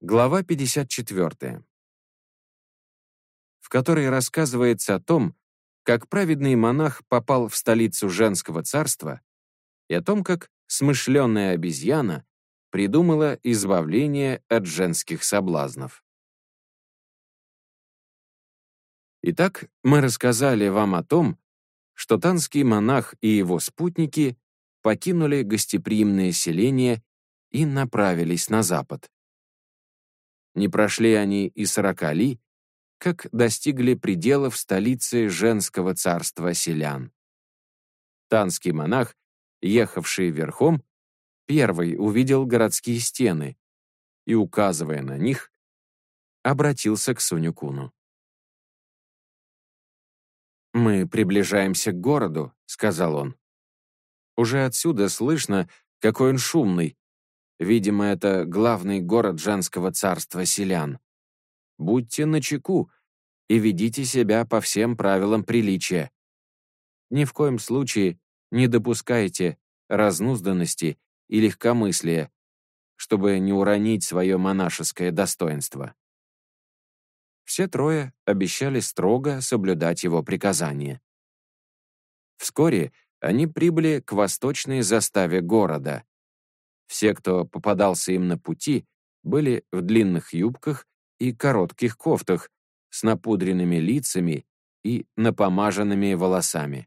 Глава 54, в которой рассказывается о том, как праведный монах попал в столицу женского царства, и о том, как смышленая обезьяна придумала избавление от женских соблазнов. Итак, мы рассказали вам о том, что танский монах и его спутники покинули гостеприимное селение и направились на запад. Не прошли они и 40 ли, как достигли пределов столицы женского царства селян. Танский монах, ехавший верхом, первый увидел городские стены и, указывая на них, обратился к Сунь-куну. «Мы приближаемся к городу», — сказал он. «Уже отсюда слышно, какой он шумный. Видимо, это главный город женского царства селян. Будьте начеку и ведите себя по всем правилам приличия. Ни в коем случае не допускайте разнузданности и легкомыслия, чтобы не уронить свое монашеское достоинство». Все трое обещали строго соблюдать его приказания. Вскоре они прибыли к восточной заставе города. Все, кто попадался им на пути, были в длинных юбках и коротких кофтах с напудренными лицами и напомаженными волосами.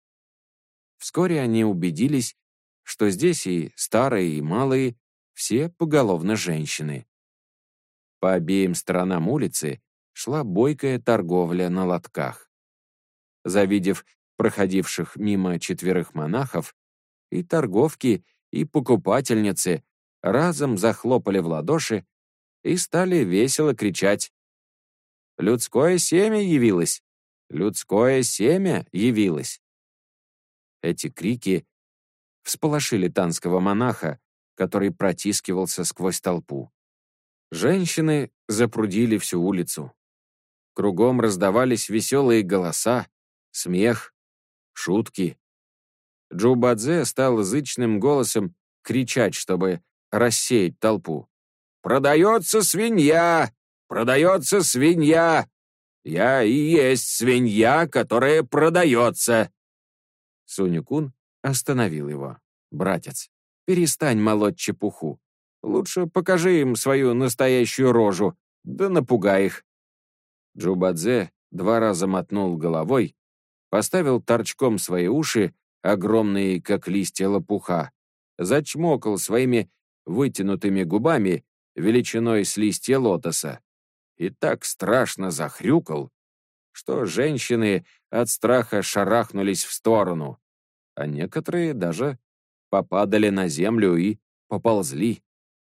Вскоре они убедились, что здесь и старые, и малые, все поголовно женщины. По обеим сторонам улицы шла бойкая торговля на лотках. Завидев проходивших мимо 4 монахов, и торговки, и покупательницы разом захлопали в ладоши и стали весело кричать: «Людское семя явилось! Людское семя явилось!» Эти крики всполошили танского монаха, который протискивался сквозь толпу. Женщины запрудили всю улицу. Кругом раздавались веселые голоса, смех, шутки. Джубадзе стал зычным голосом кричать, чтобы рассеять толпу. «Продается свинья! Продается свинья! Я и есть свинья, которая продается!» Сунь-кун остановил его. «Братец, перестань молоть чепуху. Лучше покажи им свою настоящую рожу, да напугай их». Джубадзе 2 раза мотнул головой, поставил торчком свои уши, огромные, как листья лопуха, зачмокал своими вытянутыми губами величиной с листья лотоса и так страшно захрюкал, что женщины от страха шарахнулись в сторону, а некоторые даже попадали на землю и поползли.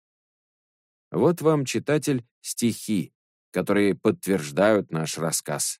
Вот вам, читатель, стихи, которые подтверждают наш рассказ.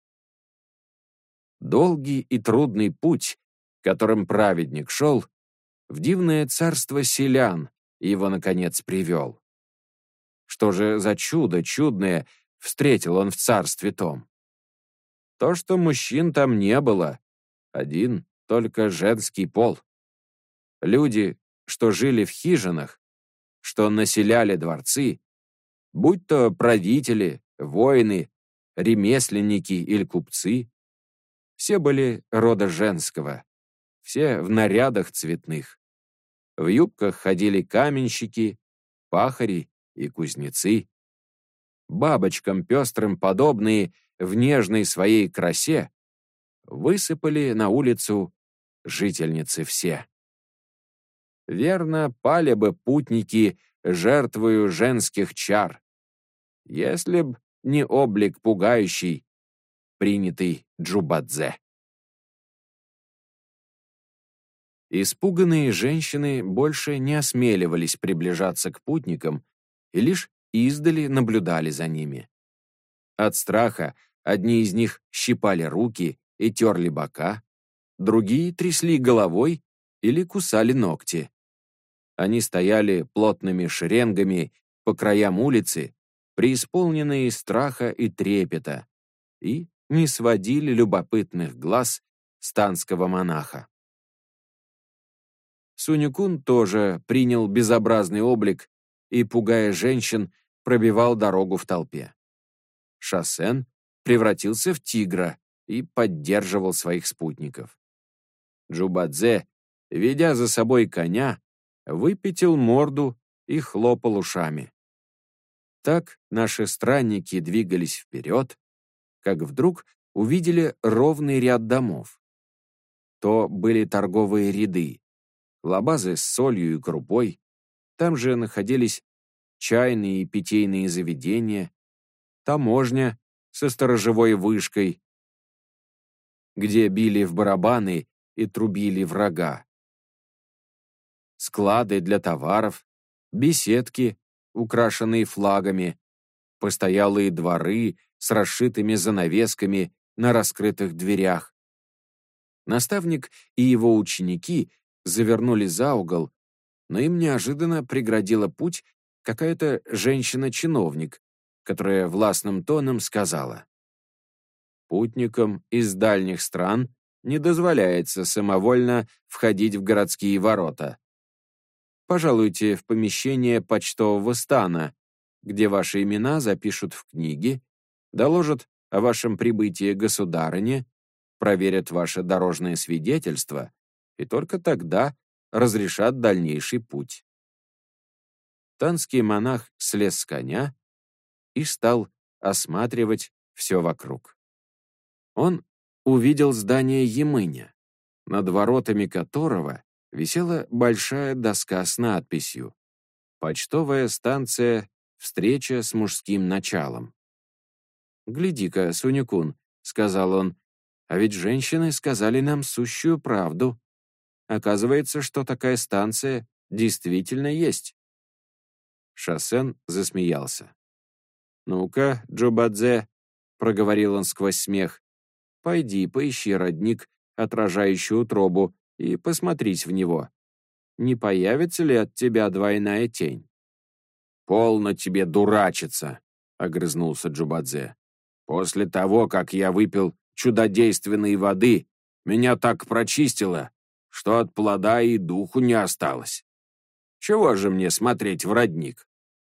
Долгий и трудный путь, которым праведник шел, в дивное царство селян его, наконец, привел. Что же за чудо чудное встретил он в царстве том? То, что мужчин там не было, один только женский пол. Люди, что жили в хижинах, что населяли дворцы, будь то правители, воины, ремесленники или купцы, все были рода женского, все в нарядах цветных. В юбках ходили каменщики, пахари и кузнецы. Бабочкам пестрым подобные в нежной своей красе высыпали на улицу жительницы все. Верно, пали бы путники жертвою женских чар, если б не облик пугающий, принятый Джубадзе. Испуганные женщины больше не осмеливались приближаться к путникам и лишь издали наблюдали за ними. От страха одни из них щипали руки и терли бока, другие трясли головой или кусали ногти. Они стояли плотными шеренгами по краям улицы, преисполненные страха и трепета, и не сводили любопытных глаз с танского монаха. Сунь-кун тоже принял безобразный облик и, пугая женщин, пробивал дорогу в толпе. Шассен превратился в тигра и поддерживал своих спутников. Джубадзе, ведя за собой коня, выпятил морду и хлопал ушами. Так наши странники двигались вперед, как вдруг увидели ровный ряд домов. То были торговые ряды, лабазы с солью и крупой, там же находились чайные и питейные заведения, таможня со сторожевой вышкой, где били в барабаны и трубили врага, склады для товаров, беседки, украшенные флагами, постоялые дворы с расшитыми занавесками на раскрытых дверях. Наставник и его ученики завернули за угол, но им неожиданно преградила путь какая-то женщина-чиновник, которая властным тоном сказала: «Путникам из дальних стран не дозволяется самовольно входить в городские ворота. Пожалуйте в помещение почтового стана, где ваши имена запишут в книге, доложат о вашем прибытии государыне, проверят ваше дорожное свидетельство и только тогда разрешат дальнейший путь». Танский монах слез с коня и стал осматривать все вокруг. Он увидел здание Емыня, над воротами которого висела большая доска с надписью «Почтовая станция «Встреча с мужским началом». «Гляди-ка, Сунь-кун», — сказал он, — «а ведь женщины сказали нам сущую правду. Оказывается, что такая станция действительно есть». Шассен засмеялся. «Ну-ка, Джубадзе», — проговорил он сквозь смех, — «пойди, поищи родник, отражающий утробу, и посмотрись в него. Не появится ли от тебя двойная тень?» «Полно тебе дурачиться», — огрызнулся Джубадзе. «После того, как я выпил чудодейственной воды, меня так прочистило, что от плода и духу не осталось. Чего же мне смотреть в родник?»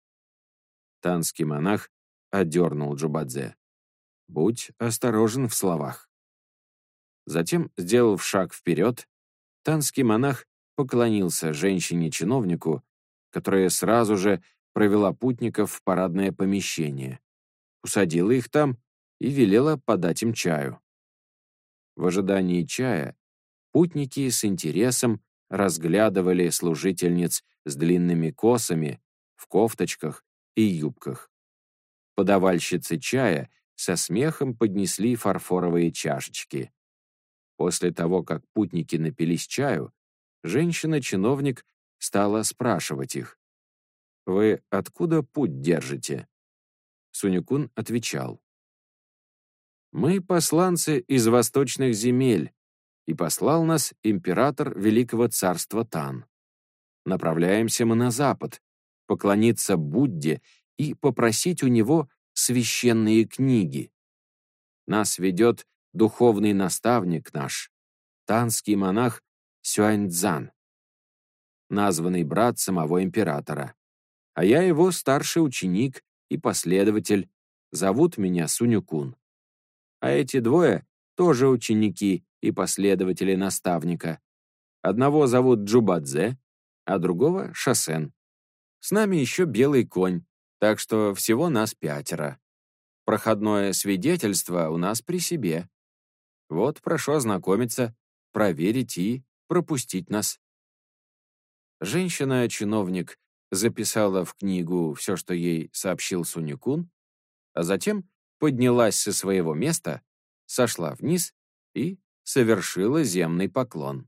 Танский монах одернул Джубадзе. «Будь осторожен в словах». Затем, сделав шаг вперед, танский монах поклонился женщине-чиновнику, которая сразу же провела путников в парадное помещение, усадила их там и велела подать им чаю. В ожидании чая путники с интересом разглядывали служительниц с длинными косами, в кофточках и юбках. Подавальщицы чая со смехом поднесли фарфоровые чашечки. После того, как путники напились чаю, женщина-чиновник стала спрашивать их: «Вы откуда путь держите?» Сунь-кун отвечал: «Мы посланцы из восточных земель, и послал нас император Великого царства Тан. Направляемся мы на запад, поклониться Будде и попросить у него священные книги. Нас ведет духовный наставник наш, танский монах Сюаньцзан, названный брат самого императора. А я его старший ученик и последователь, зовут меня Сунь-кун. А эти двое тоже ученики и последователи наставника. Одного зовут Джубадзе, а другого — Шассен. С нами еще белый конь, так что всего нас 5. Проходное свидетельство у нас при себе. Вот, прошу ознакомиться, проверить и пропустить нас». Женщина-чиновник записала в книгу все, что ей сообщил Сунь-кун, а затем поднялась со своего места, сошла вниз и совершила земный поклон.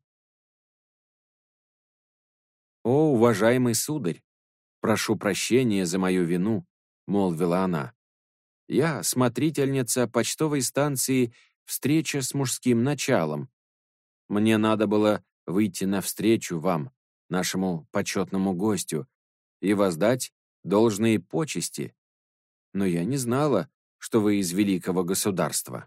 «О, уважаемый сударь, прошу прощения за мою вину», — молвила она. «Я смотрительница почтовой станции «Встреча с мужским началом». Мне надо было выйти навстречу вам, нашему почетному гостю, и воздать должные почести, но я не знала, что вы из великого государства».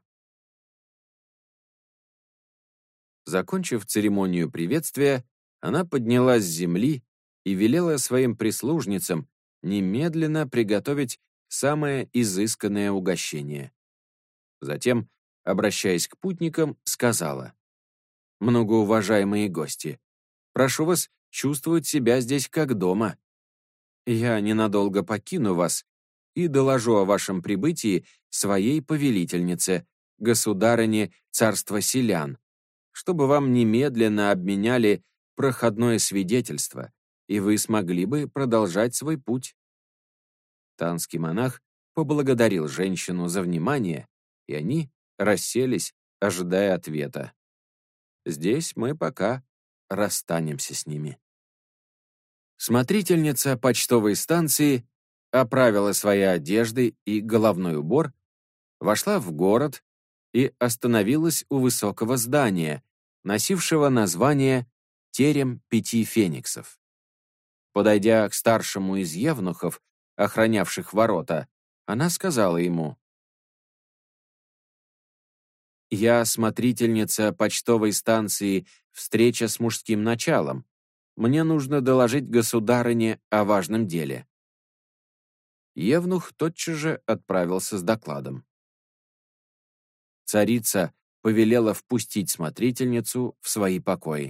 Закончив церемонию приветствия, она поднялась с земли и велела своим прислужницам немедленно приготовить самое изысканное угощение. Затем, обращаясь к путникам, сказала: «Многоуважаемые гости, прошу вас чувствовать себя здесь как дома. Я ненадолго покину вас и доложу о вашем прибытии своей повелительнице, государыне царства селян, чтобы вам немедленно обменяли проходное свидетельство, и вы смогли бы продолжать свой путь». Танский монах поблагодарил женщину за внимание, и они расселись, ожидая ответа. Здесь мы пока расстанемся с ними. Смотрительница почтовой станции оправила свои одежды и головной убор, вошла в город и остановилась у высокого здания, носившего название «Терем пяти фениксов». Подойдя к старшему из евнухов, охранявших ворота, она сказала ему: «Я смотрительница почтовой станции «Встреча с мужским началом. Мне нужно доложить государыне о важном деле». Евнух тотчас же отправился с докладом. Царица повелела впустить смотрительницу в свои покои.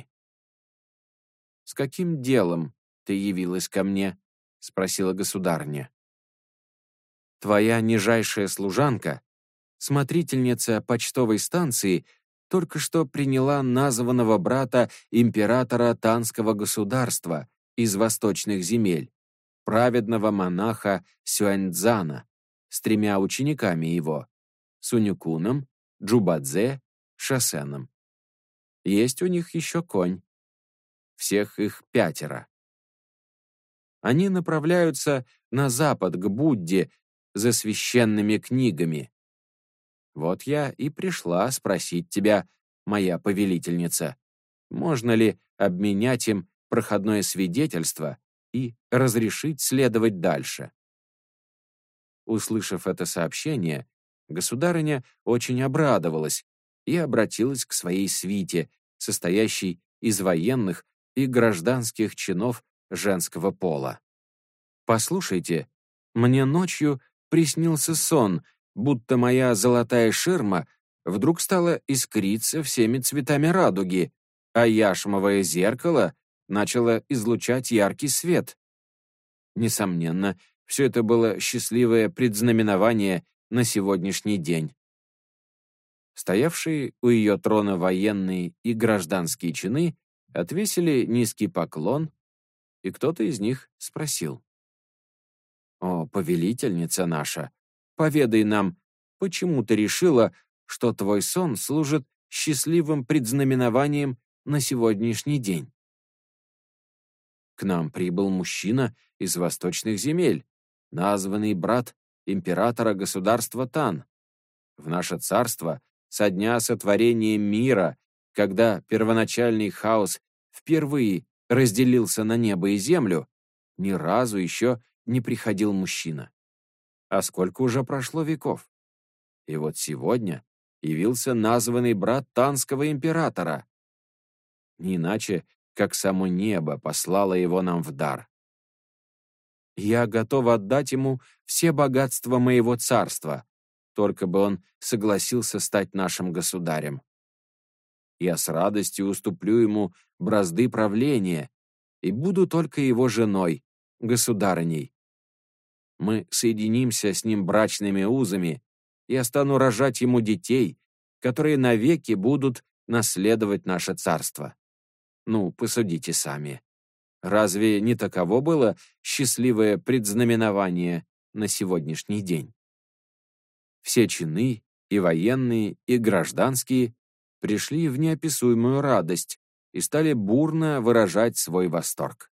«С каким делом ты явилась ко мне?» — спросила государыня. «Твоя нижайшая служанка, смотрительница почтовой станции, только что приняла названного брата императора Танского государства из восточных земель, праведного монаха Сюаньцзана, с 3 учениками его — Сунюкуном, Джубадзе, Шасеном. Есть у них еще конь. Всех их 5. Они направляются на запад к Будде за священными книгами. Вот я и пришла спросить тебя, моя повелительница, можно ли обменять им проходное свидетельство и разрешить следовать дальше». Услышав это сообщение, государыня очень обрадовалась и обратилась к своей свите, состоящей из военных и гражданских чинов женского пола. «Послушайте, мне ночью приснился сон, будто моя золотая ширма вдруг стала искриться всеми цветами радуги, а яшмовое зеркало начало излучать яркий свет. Несомненно, все это было счастливое предзнаменование на сегодняшний день». Стоявшие у ее трона военные и гражданские чины отвесили низкий поклон, и кто-то из них спросил: «О, повелительница наша, поведай нам, почему ты решила, что твой сон служит счастливым предзнаменованием на сегодняшний день?» «К нам прибыл мужчина из восточных земель, названный брат императора государства Тан. В наше царство со дня сотворения мира, когда первоначальный хаос впервые разделился на небо и землю, ни разу еще не приходил мужчина. А сколько уже прошло веков? И вот сегодня явился названный брат Танского императора. Не иначе, как само небо послало его нам в дар. Я готов отдать ему все богатства моего царства, только бы он согласился стать нашим государем. Я с радостью уступлю ему бразды правления и буду только его женой, государыней. Мы соединимся с ним брачными узами, я стану рожать ему детей, которые навеки будут наследовать наше царство. Ну, посудите сами. Разве не таково было счастливое предзнаменование на сегодняшний день? Все чины, и военные, и гражданские, пришли в неописуемую радость и стали бурно выражать свой восторг.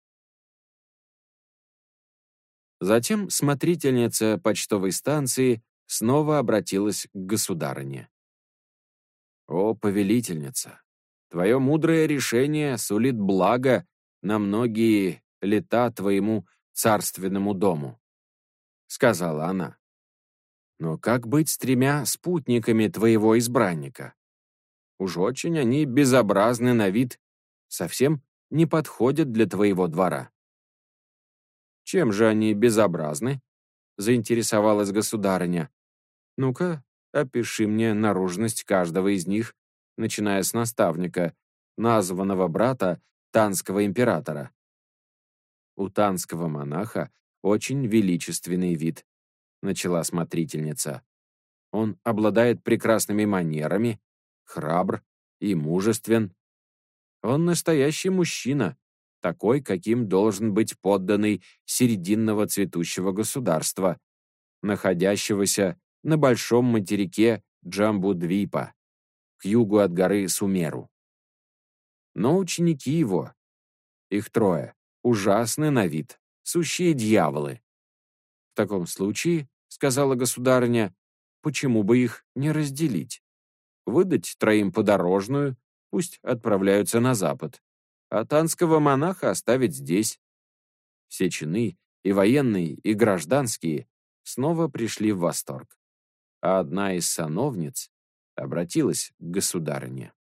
Затем смотрительница почтовой станции снова обратилась к государыне. «О, повелительница, твое мудрое решение сулит благо на многие лета твоему царственному дому», — сказала она. «Но как быть с 3 спутниками твоего избранника? Уж очень они безобразны на вид, совсем не подходят для твоего двора». Чем же они безобразны? Заинтересовалась государыня. Ну-ка, опиши мне наружность каждого из них, начиная с наставника, названного брата Танского императора. У танского монаха очень величественный вид, начала смотрительница. Он обладает прекрасными манерами, храбр и мужествен. Он настоящий мужчина, такой, каким должен быть подданный серединного цветущего государства, находящегося на большом материке Джамбудвипа, к югу от горы Сумеру. Но ученики его, их трое, ужасны на вид, сущие дьяволы. В таком случае, сказала государыня, почему бы их не разделить? Выдать троим подорожную, пусть отправляются на запад, а танского монаха оставить здесь. Все чины, и военные, и гражданские, снова пришли в восторг. А одна из сановниц обратилась к государыне.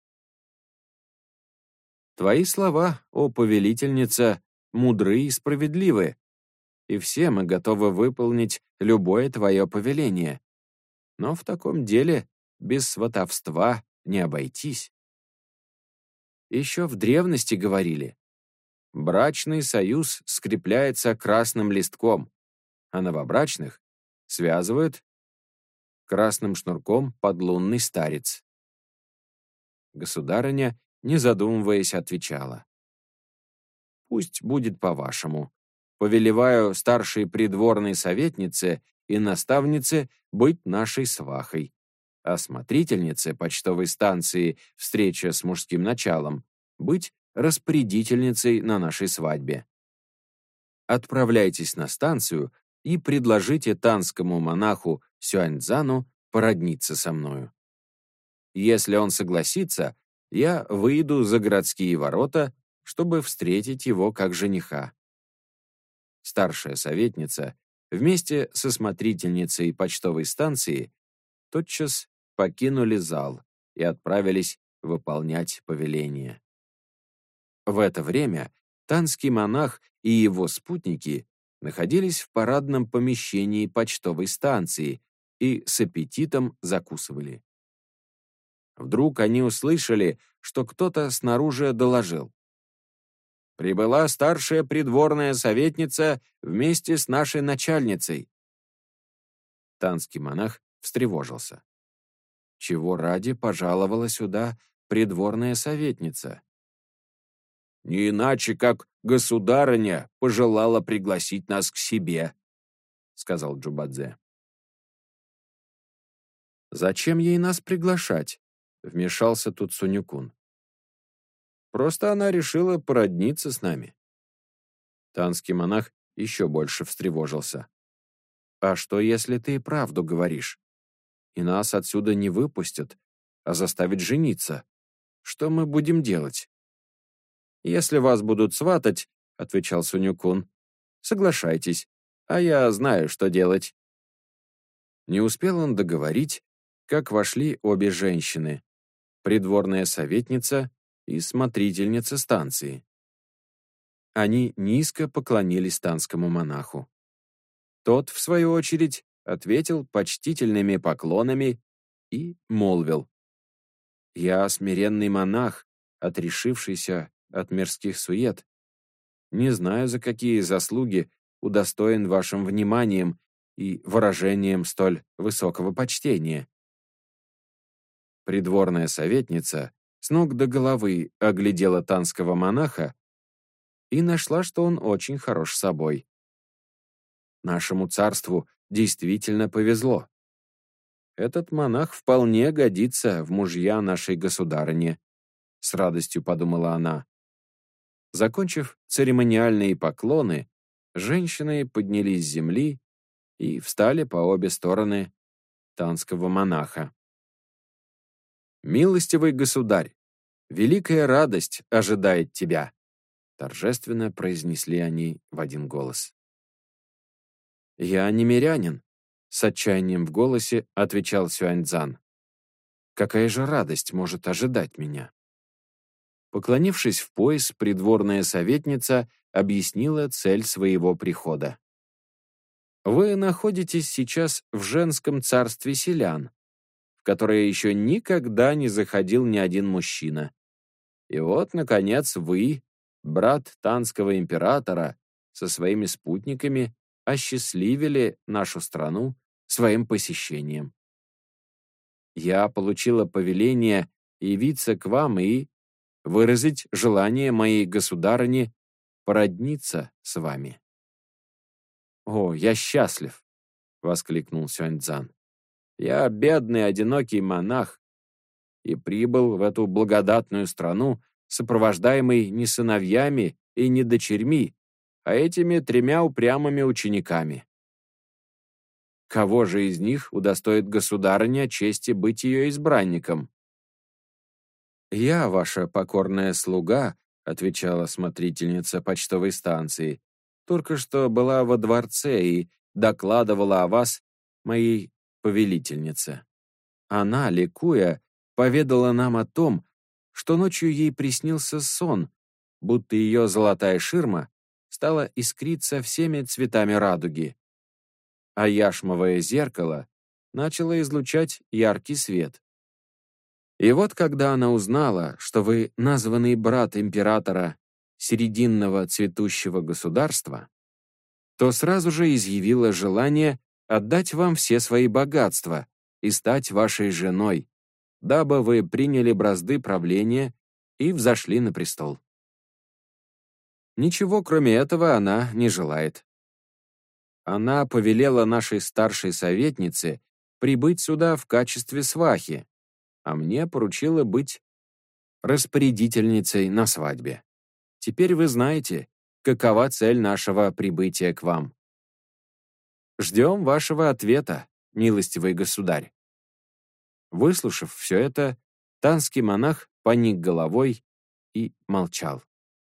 «Твои слова, о повелительница, мудры и справедливы, и все мы готовы выполнить любое твое повеление. Но в таком деле без сватовства не обойтись. Еще в древности говорили, брачный союз скрепляется красным листком, а новобрачных связывают красным шнурком подлунный старец. Государыня, не задумываясь, отвечала. «Пусть будет по-вашему. Повелеваю старшей придворной советнице и наставнице быть нашей свахой, а смотрительнице почтовой станции «Встреча с мужским началом» быть распорядительницей на нашей свадьбе. Отправляйтесь на станцию и предложите танскому монаху Сюаньцзану породниться со мною. Если он согласится, я выйду за городские ворота, чтобы встретить его как жениха». Старшая советница вместе со смотрительницей почтовой станции тотчас покинули зал и отправились выполнять повеление. В это время танский монах и его спутники находились в парадном помещении почтовой станции и с аппетитом закусывали. Вдруг они услышали, что кто-то снаружи доложил. «Прибыла старшая придворная советница вместе с нашей начальницей». Танский монах встревожился. Чего ради пожаловала сюда придворная советница? «Не иначе, как государыня пожелала пригласить нас к себе», — сказал Джубадзе. «Зачем ей нас приглашать?» — вмешался тут Сунь-кун. «Просто она решила породниться с нами». Танский монах еще больше встревожился. «А что, если ты и правду говоришь? И нас отсюда не выпустят, а заставят жениться. Что мы будем делать?» «Если вас будут сватать, — отвечал Сунь-кун, — соглашайтесь, а я знаю, что делать». Не успел он договорить, как вошли обе женщины, придворная советница и смотрительница станции. Они низко поклонились танскому монаху. Тот, в свою очередь, ответил почтительными поклонами и молвил: «Я смиренный монах, отрешившийся от мирских сует. Не знаю, за какие заслуги удостоен вашим вниманием и выражением столь высокого почтения». Придворная советница с ног до головы оглядела танского монаха и нашла, что он очень хорош собой. Нашему царству действительно повезло. Этот монах вполне годится в мужья нашей государыне, с радостью подумала она. Закончив церемониальные поклоны, женщины поднялись с земли и встали по обе стороны танского монаха. «Милостивый государь, великая радость ожидает тебя», торжественно произнесли они в один голос. «Я не мирянин», — с отчаянием в голосе отвечал Сюаньцзан. «Какая же радость может ожидать меня?» Поклонившись в пояс, придворная советница объяснила цель своего прихода. Вы находитесь сейчас в женском царстве селян, в которое еще никогда не заходил ни один мужчина. И вот, наконец, вы, брат Танского императора, со своими спутниками осчастливили нашу страну своим посещением. Я получила повеление явиться к вам и выразить желание моей государыни породниться с вами. «О, я счастлив!» — воскликнул Сюаньцзан. «Я бедный, одинокий монах и прибыл в эту благодатную страну, сопровождаемый не сыновьями и не дочерьми, а этими 3 упрямыми учениками. Кого же из них удостоит государыня чести быть ее избранником?» «Я, ваша покорная слуга», — отвечала смотрительница почтовой станции, «только что была во дворце и докладывала о вас моей повелительнице. Она, ликуя, поведала нам о том, что ночью ей приснился сон, будто ее золотая ширма стала искриться всеми цветами радуги, а яшмовое зеркало начало излучать яркий свет. И вот когда она узнала, что вы названный брат императора серединного цветущего государства, то сразу же изъявила желание отдать вам все свои богатства и стать вашей женой, дабы вы приняли бразды правления и взошли на престол. Ничего, кроме этого, она не желает. Она повелела нашей старшей советнице прибыть сюда в качестве свахи, а мне поручила быть распорядительницей на свадьбе. Теперь вы знаете, какова цель нашего прибытия к вам. Ждем вашего ответа, милостивый государь». Выслушав все это, танский монах поник головой и молчал.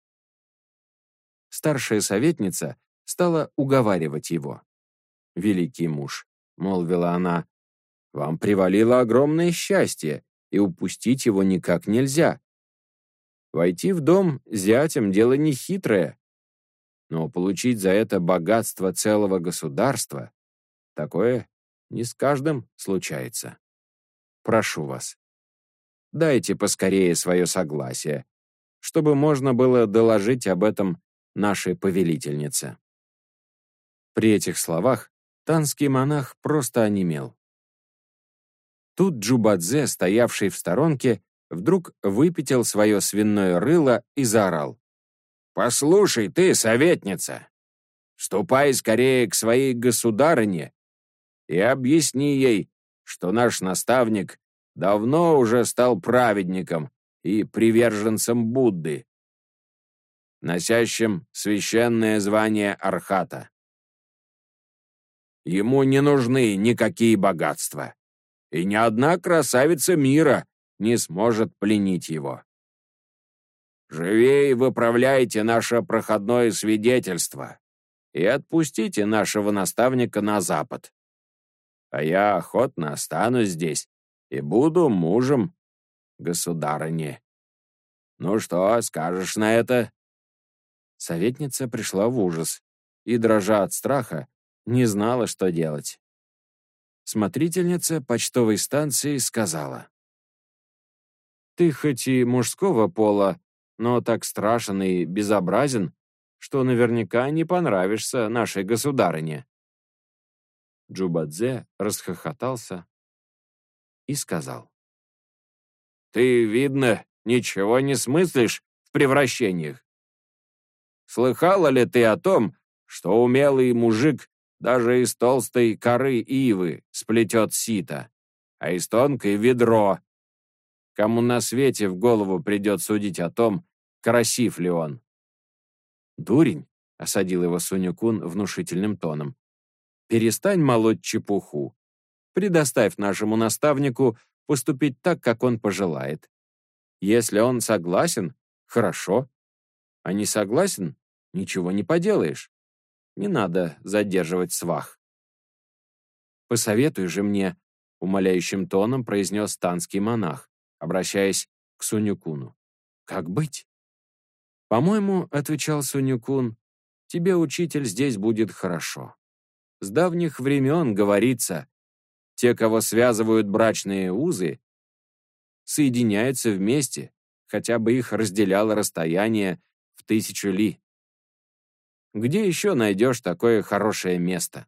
Старшая советница стала уговаривать его. «Великий муж», — молвила она, — «вам привалило огромное счастье, и упустить его никак нельзя. Войти в дом зятем — дело нехитрое, но получить за это богатство целого государства — такое не с каждым случается. Прошу вас, дайте поскорее свое согласие, чтобы можно было доложить об этом нашей повелительнице». При этих словах танский монах просто онемел. Тут Джубадзе, стоявший в сторонке, вдруг выпятил свое свиное рыло и заорал: «Послушай ты, советница, ступай скорее к своей государыне и объясни ей, что наш наставник давно уже стал праведником и приверженцем Будды, носящим священное звание архата. Ему не нужны никакие богатства, и ни одна красавица мира не сможет пленить его. Живей выправляйте наше проходное свидетельство и отпустите нашего наставника на запад. А я охотно останусь здесь и буду мужем государыни. Ну что, скажешь на это?» Советница пришла в ужас и, дрожа от страха, не знала, что делать. Смотрительница почтовой станции сказала: «Ты хоть и мужского пола, но так страшен и безобразен, что наверняка не понравишься нашей государыне». Джубадзе расхохотался и сказал: «Ты, видно, ничего не смыслишь в превращениях. Слыхала ли ты о том, что умелый мужик даже из толстой коры ивы сплетет сито, а из тонкой — ведро? Кому на свете в голову придет судить о том, красив ли он?» «Дурень», — осадил его Сунь-кун внушительным тоном, «перестань молоть чепуху. Предоставь нашему наставнику поступить так, как он пожелает. Если он согласен — хорошо, а не согласен — ничего не поделаешь. Не надо задерживать свах». «Посоветуй же мне», — умоляющим тоном произнес танский монах, обращаясь к Сунь-куну. «Как быть?» «По-моему, — отвечал Сунь-кун, — тебе, учитель, здесь будет хорошо. С давних времен говорится, те, кого связывают брачные узы, соединяются вместе, хотя бы их разделяло расстояние в 1000 ли. Где еще найдешь такое хорошее место?»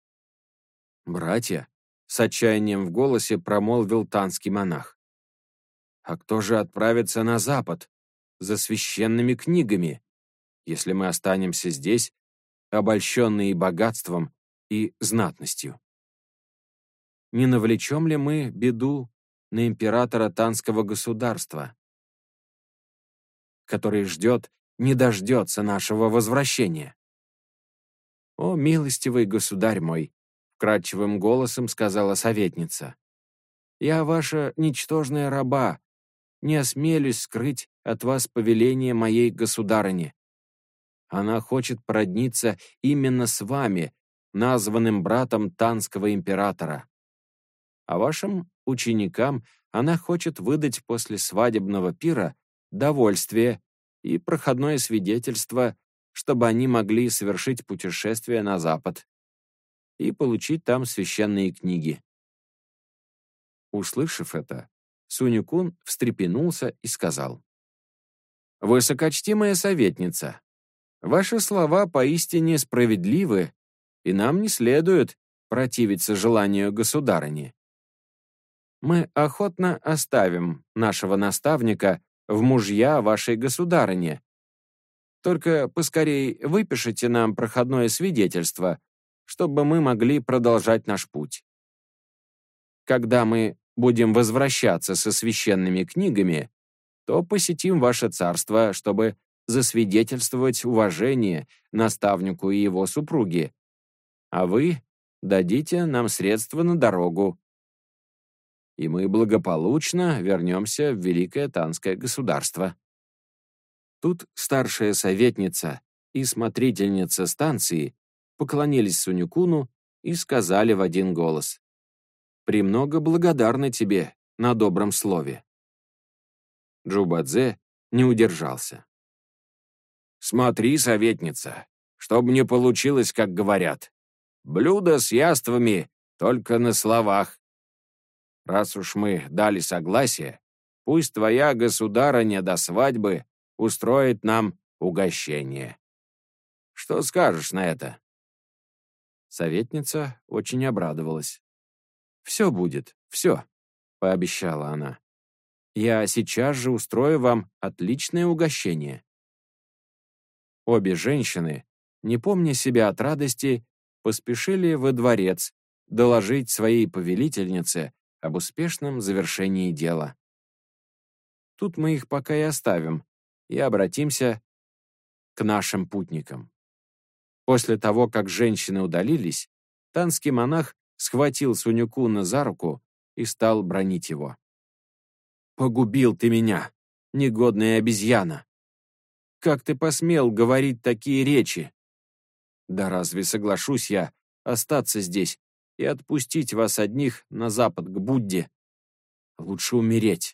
«Братья», — с отчаянием в голосе промолвил танский монах, «а кто же отправится на запад за священными книгами, если мы останемся здесь, обольщенные богатством и знатностью? Не навлечем ли мы беду на императора Танского государства, который ждет, не дождется нашего возвращения?» «О, милостивый государь мой!» — вкрадчивым голосом сказала советница. «Я ваша ничтожная раба, не осмелюсь скрыть от вас повеление моей государыни. Она хочет породниться именно с вами, названным братом Танского императора. А вашим ученикам она хочет выдать после свадебного пира довольствие и проходное свидетельство, чтобы они могли совершить путешествие на запад и получить там священные книги». Услышав это, Сунь-кун встрепенулся и сказал: «Высокочтимая советница, ваши слова поистине справедливы, и нам не следует противиться желанию государыни. Мы охотно оставим нашего наставника в мужья вашей государыне. Только поскорей выпишите нам проходное свидетельство, чтобы мы могли продолжать наш путь. Когда мы будем возвращаться со священными книгами, то посетим ваше царство, чтобы засвидетельствовать уважение наставнику и его супруге, а вы дадите нам средства на дорогу, и мы благополучно вернемся в Великое Танское государство». Тут старшая советница и смотрительница станции поклонились Сунь-куну и сказали в один голос: «Премного благодарны тебе на добром слове». Джубадзе не удержался. «Смотри, советница, чтобы не получилось, как говорят. Блюдо с яствами только на словах. Раз уж мы дали согласие, пусть твоя государыня до свадьбы устроит нам угощение. Что скажешь на это?» Советница очень обрадовалась. «Все будет, все», — пообещала она. «Я сейчас же устрою вам отличное угощение». Обе женщины, не помня себя от радости, поспешили во дворец доложить своей повелительнице об успешном завершении дела. Тут мы их пока и оставим и обратимся к нашим путникам. После того, как женщины удалились, танский монах схватил Сунь-куна за руку и стал бранить его. «Погубил ты меня, негодная обезьяна! Как ты посмел говорить такие речи? Да разве соглашусь я остаться здесь и отпустить вас одних на запад к Будде? Лучше умереть».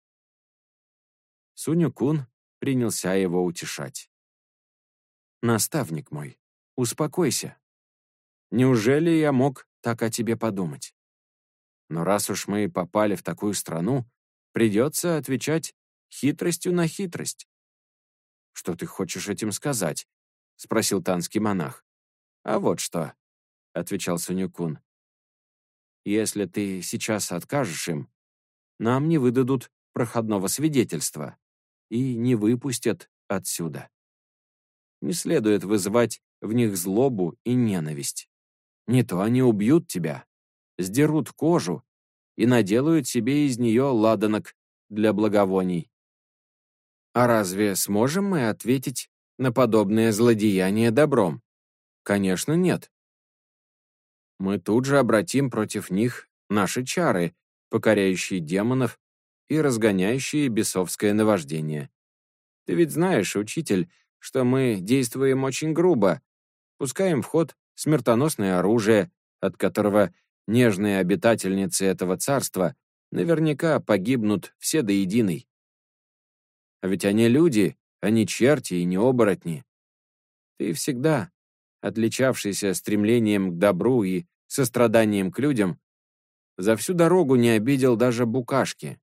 Сунь-кун принялся его утешать. «Наставник мой, успокойся. Неужели я мог так о тебе подумать? Но раз уж мы попали в такую страну, придется отвечать хитростью на хитрость». «Что ты хочешь этим сказать?» — спросил танский монах. «А вот что», — отвечал Сунь-кун. «Если ты сейчас откажешь им, нам не выдадут проходного свидетельства и не выпустят отсюда. Не следует вызывать в них злобу и ненависть. Не то они убьют тебя, сдерут кожу и наделают себе из нее ладанок для благовоний. А разве сможем мы ответить на подобное злодеяние добром? Конечно, нет. Мы тут же обратим против них наши чары, покоряющие демонов и разгоняющие бесовское наваждение. Ты ведь знаешь, учитель, что мы действуем очень грубо, пускаем в ход смертоносное оружие, от которого нежные обитательницы этого царства наверняка погибнут все до единой. А ведь они люди, а не черти и не оборотни. Ты всегда, отличавшийся стремлением к добру и состраданием к людям, за всю дорогу не обидел даже букашки.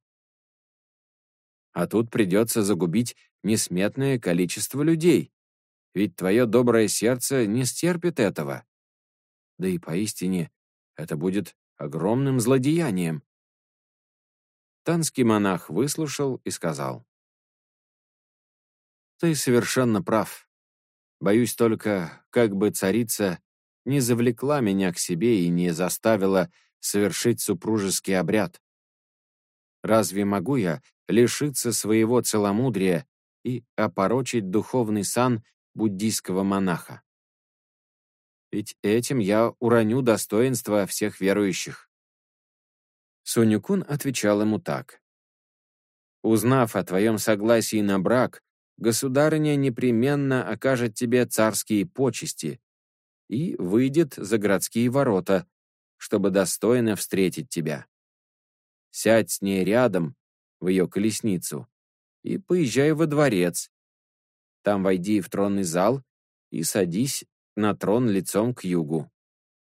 А тут придется загубить несметное количество людей, ведь твое доброе сердце не стерпит этого. Да и поистине это будет огромным злодеянием. Танский монах выслушал и сказал: «Ты совершенно прав. Боюсь только, как бы царица не завлекла меня к себе и не заставила совершить супружеский обряд. Разве могу я лишиться своего целомудрия и опорочить духовный сан буддийского монаха? Ведь этим я уроню достоинство всех верующих». Сунь-кун отвечал ему так: «Узнав о твоем согласии на брак, государыня непременно окажет тебе царские почести и выйдет за городские ворота, чтобы достойно встретить тебя. Сядь с ней рядом, в ее колесницу, и поезжай во дворец. Там войди в тронный зал и садись на трон лицом к югу.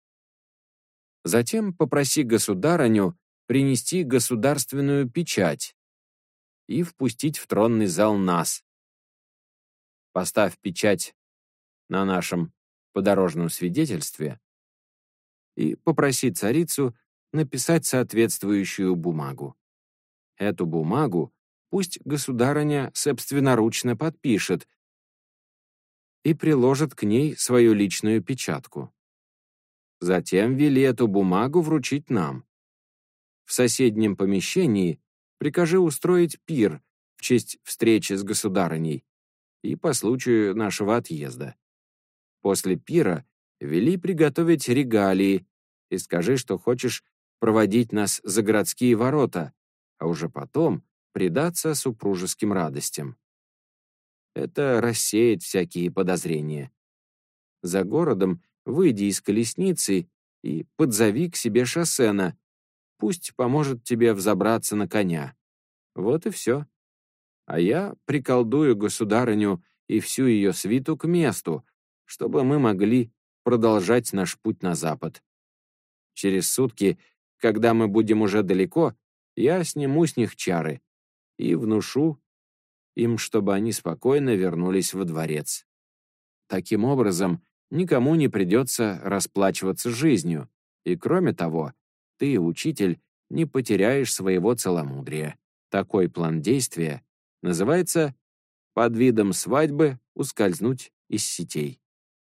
Затем попроси государыню принести государственную печать и впустить в тронный зал нас. Поставь печать на нашем подорожном свидетельстве и попроси царицу написать соответствующую бумагу. Эту бумагу пусть государыня собственноручно подпишет и приложит к ней свою личную печатку. Затем вели эту бумагу вручить нам. В соседнем помещении прикажи устроить пир в честь встречи с государыней и по случаю нашего отъезда. После пира вели приготовить регалии и скажи, что хочешь проводить нас за городские ворота, а уже потом предаться супружеским радостям. Это рассеет всякие подозрения. За городом выйди из колесницы и подзови к себе Шосена, пусть поможет тебе взобраться на коня. Вот и все. А я приколдую государыню и всю ее свиту к месту, чтобы мы могли продолжать наш путь на запад. Через сутки, когда мы будем уже далеко, я сниму с них чары и внушу им, чтобы они спокойно вернулись во дворец. Таким образом, никому не придется расплачиваться жизнью, и, кроме того, ты, учитель, не потеряешь своего целомудрия. Такой план действия называется «под видом свадьбы ускользнуть из сетей».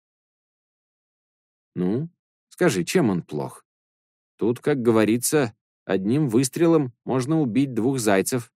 Ну, скажи, чем он плох? Тут, как говорится, одним выстрелом можно убить двух зайцев.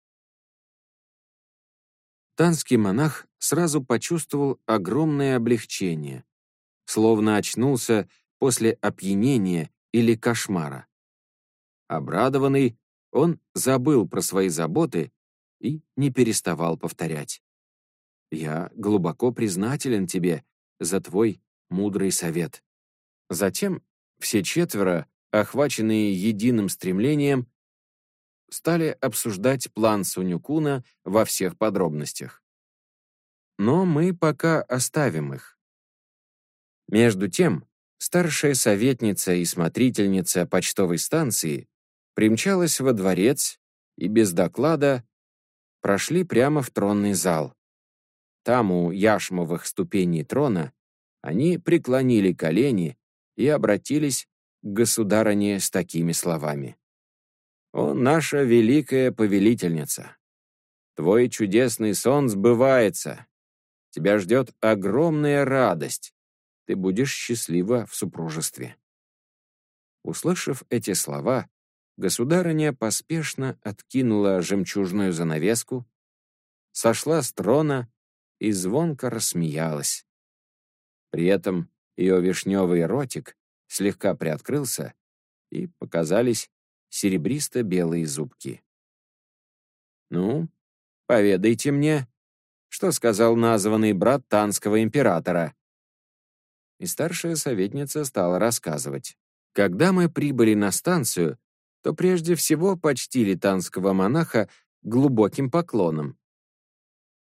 Танский монах сразу почувствовал огромное облегчение, словно очнулся после опьянения или кошмара. Обрадованный, он забыл про свои заботы и не переставал повторять: «Я глубоко признателен тебе за твой мудрый совет». Затем все четверо, охваченные единым стремлением, стали обсуждать план Сунь-куна во всех подробностях. Но мы пока оставим их. Между тем, старшая советница и смотрительница почтовой станции примчалась во дворец и без доклада прошли прямо в тронный зал. Там, у яшмовых ступеней трона, они преклонили колени и обратились к государыне с такими словами: «О, наша великая повелительница! Твой чудесный сон сбывается. Тебя ждет огромная радость. Ты будешь счастлива в супружестве». Услышав эти слова, государыня поспешно откинула жемчужную занавеску, сошла с трона и звонко рассмеялась. При этом ее вишневый ротик слегка приоткрылся, и показались серебристо-белые зубки. «Ну, поведайте мне, что сказал названный брат танского императора». И старшая советница стала рассказывать. «Когда мы прибыли на станцию, то прежде всего почтили танского монаха глубоким поклоном.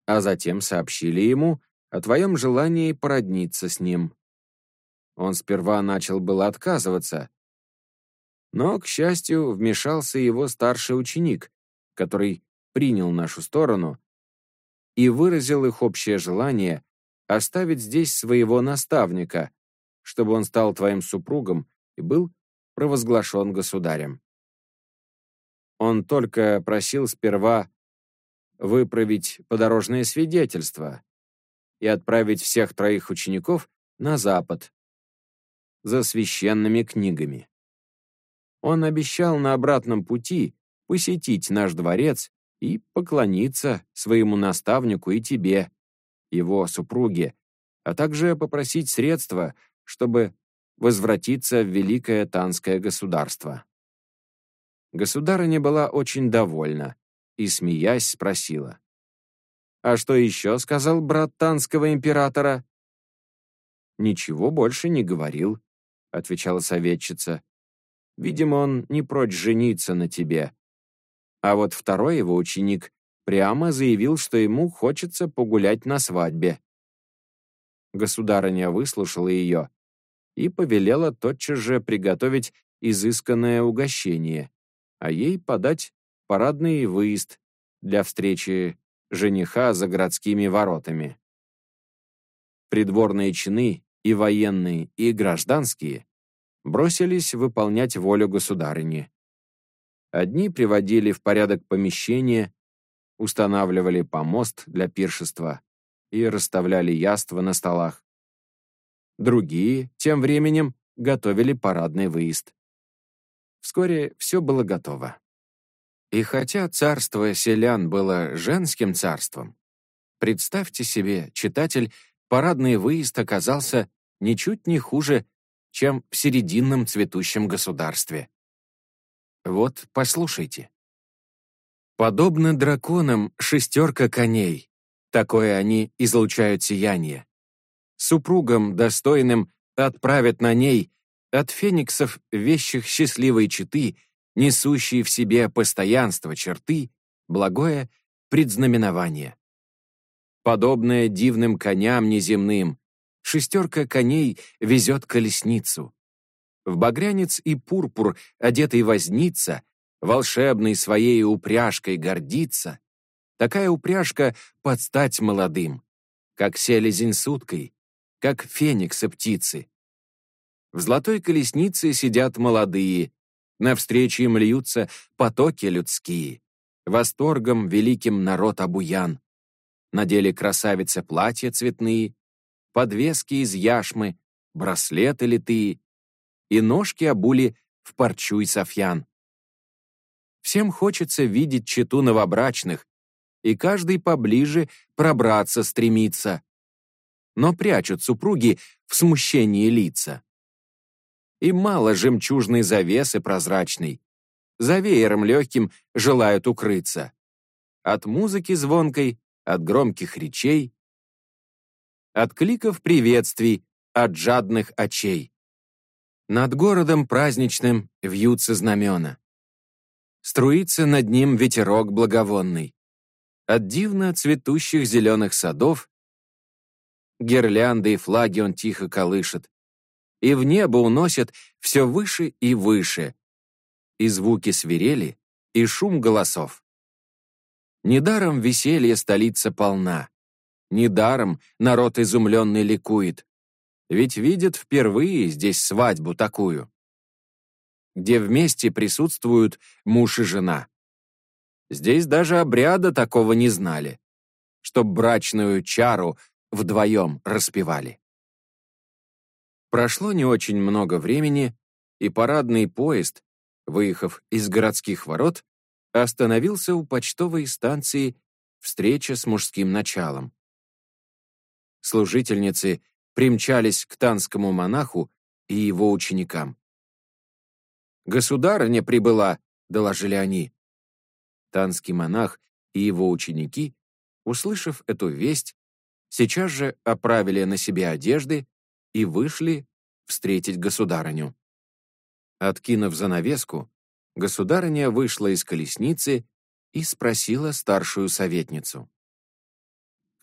а затем сообщили ему о твоем желании породниться с ним. Он сперва начал было отказываться, но, к счастью, вмешался его старший ученик, который принял нашу сторону и выразил их общее желание оставить здесь своего наставника, чтобы он стал твоим супругом и был провозглашен государем. Он только просил сперва выправить подорожное свидетельство и отправить всех троих учеников на запад за священными книгами. Он обещал на обратном пути посетить наш дворец и поклониться своему наставнику и тебе, его супруге, а также попросить средства, чтобы возвратиться в Великое Танское государство. Государыня была очень довольна и, смеясь, спросила: «А что еще сказал брат Танского императора?» «Ничего больше не говорил», — отвечала советчица. «Видимо, он не прочь жениться на тебе». А вот второй его ученик прямо заявил, что ему хочется погулять на свадьбе. Государыня выслушала ее и повелела тотчас же приготовить изысканное угощение, а ей подать парадный выезд для встречи жениха за городскими воротами. Придворные чины, и военные, и гражданские, бросились выполнять волю государыни. Одни приводили в порядок помещения, устанавливали помост для пиршества и расставляли яства на столах. Другие, тем временем, готовили парадный выезд. Вскоре все было готово. И хотя царство селян было женским царством, представьте себе, читатель, парадный выезд оказался ничуть не хуже, чем в серединном цветущем государстве. Вот, послушайте. Подобно драконам шестерка коней, такое они излучают сияние. Супругам достойным отправят на ней от фениксов вещих счастливой четы, несущие в себе постоянство черты, благое предзнаменование. Подобное дивным коням неземным, шестерка коней везет колесницу. В багрянец и пурпур одетый возница, волшебной своей упряжкой гордится. Такая упряжка под стать молодым, как селезень с уткой, как фениксы птицы. В золотой колеснице сидят молодые, навстречу им льются потоки людские. Восторгом великим народ обуян. Надели красавицы платья цветные, подвески из яшмы, браслеты литые, и ножки обули в парчу и софьян. Всем хочется видеть чету новобрачных, и каждый поближе пробраться стремится. Но прячут супруги в смущении лица. И мало жемчужной завесы прозрачной, за веером легким желают укрыться. От музыки звонкой, от громких речей, от кликов приветствий, от жадных очей. Над городом праздничным вьются знамена. Струится над ним ветерок благовонный. От дивно цветущих зеленых садов гирлянды и флаги он тихо колышет, и в небо уносит все выше и выше, и звуки свирели, и шум голосов. Недаром веселье столица полна, недаром народ изумленный ликует, ведь видят впервые здесь свадьбу такую, где вместе присутствуют муж и жена. Здесь даже обряда такого не знали, чтоб брачную чару вдвоем распевали. Прошло не очень много времени, и парадный поезд, выехав из городских ворот, остановился у почтовой станции «Встреча с мужским началом». Служительницы примчались к танскому монаху и его ученикам. «Государыня прибыла», — доложили они. Танский монах и его ученики, услышав эту весть, сейчас же оправили на себе одежды и вышли встретить государыню. Откинув занавеску, государыня вышла из колесницы и спросила старшую советницу: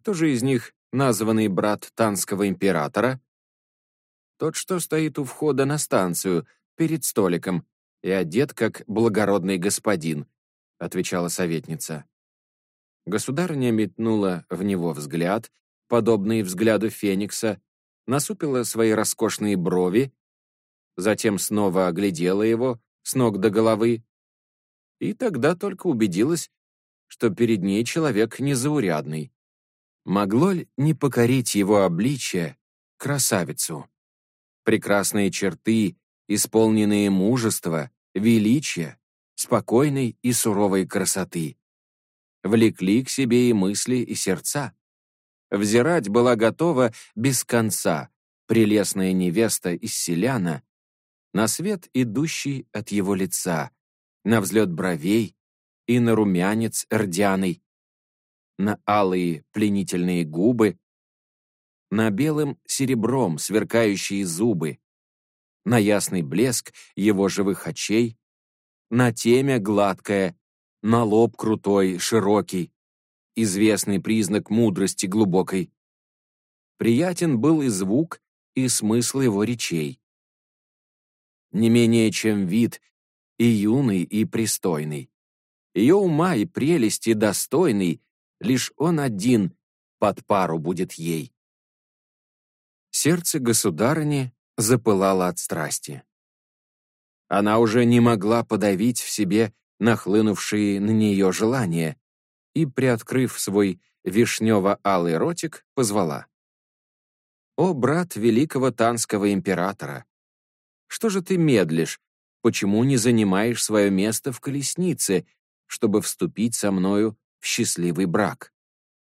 Кто же из них названный брат танского императора? Тот, что стоит у входа на станцию, перед столиком, и одет как благородный господин, отвечала советница. Государыня метнула в него взгляд, подобный взгляду Феникса, насупила свои роскошные брови, затем снова оглядела его с ног до головы, и тогда только убедилась, что перед ней человек незаурядный. Могло ли не покорить его обличие красавицу? Прекрасные черты, исполненные мужества, величия, спокойной и суровой красоты. Влекли к себе и мысли, и сердца. Взирать была готова без конца прелестная невеста из селяна на свет, идущий от его лица, на взлет бровей и на румянец рдяный, на алые пленительные губы, на белым серебром сверкающие зубы, на ясный блеск его живых очей, на темя гладкое, на лоб крутой, широкий, известный признак мудрости глубокой. Приятен был и звук, и смысл его речей. Не менее чем вид, и юный, и пристойный. Ее ума и прелести достойный, лишь он один под пару будет ей. Сердце государыни запылало от страсти. Она уже не могла подавить в себе нахлынувшие на нее желания и, приоткрыв свой вишнево-алый ротик, позвала. «О, брат великого танского императора! Что же ты медлишь? Почему не занимаешь свое место в колеснице, чтобы вступить со мною в счастливый брак?»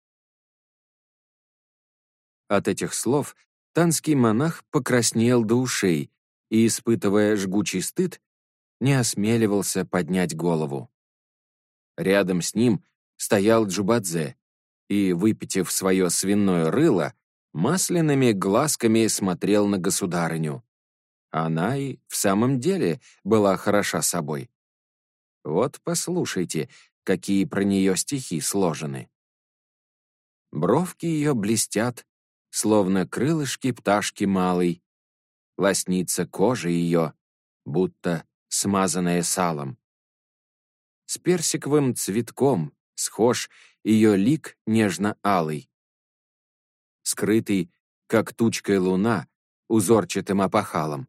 От этих слов танский монах покраснел до ушей и, испытывая жгучий стыд, не осмеливался поднять голову. Рядом с ним стоял Джубадзе и, выпитив свое свиное рыло, масляными глазками смотрел на государыню. Она и в самом деле была хороша собой. Вот послушайте, какие про нее стихи сложены. Бровки ее блестят, словно крылышки пташки малой, лоснится кожа ее, будто смазанная салом. С персиковым цветком схож ее лик нежно-алый, скрытый, как тучкой луна, узорчатым опахалом.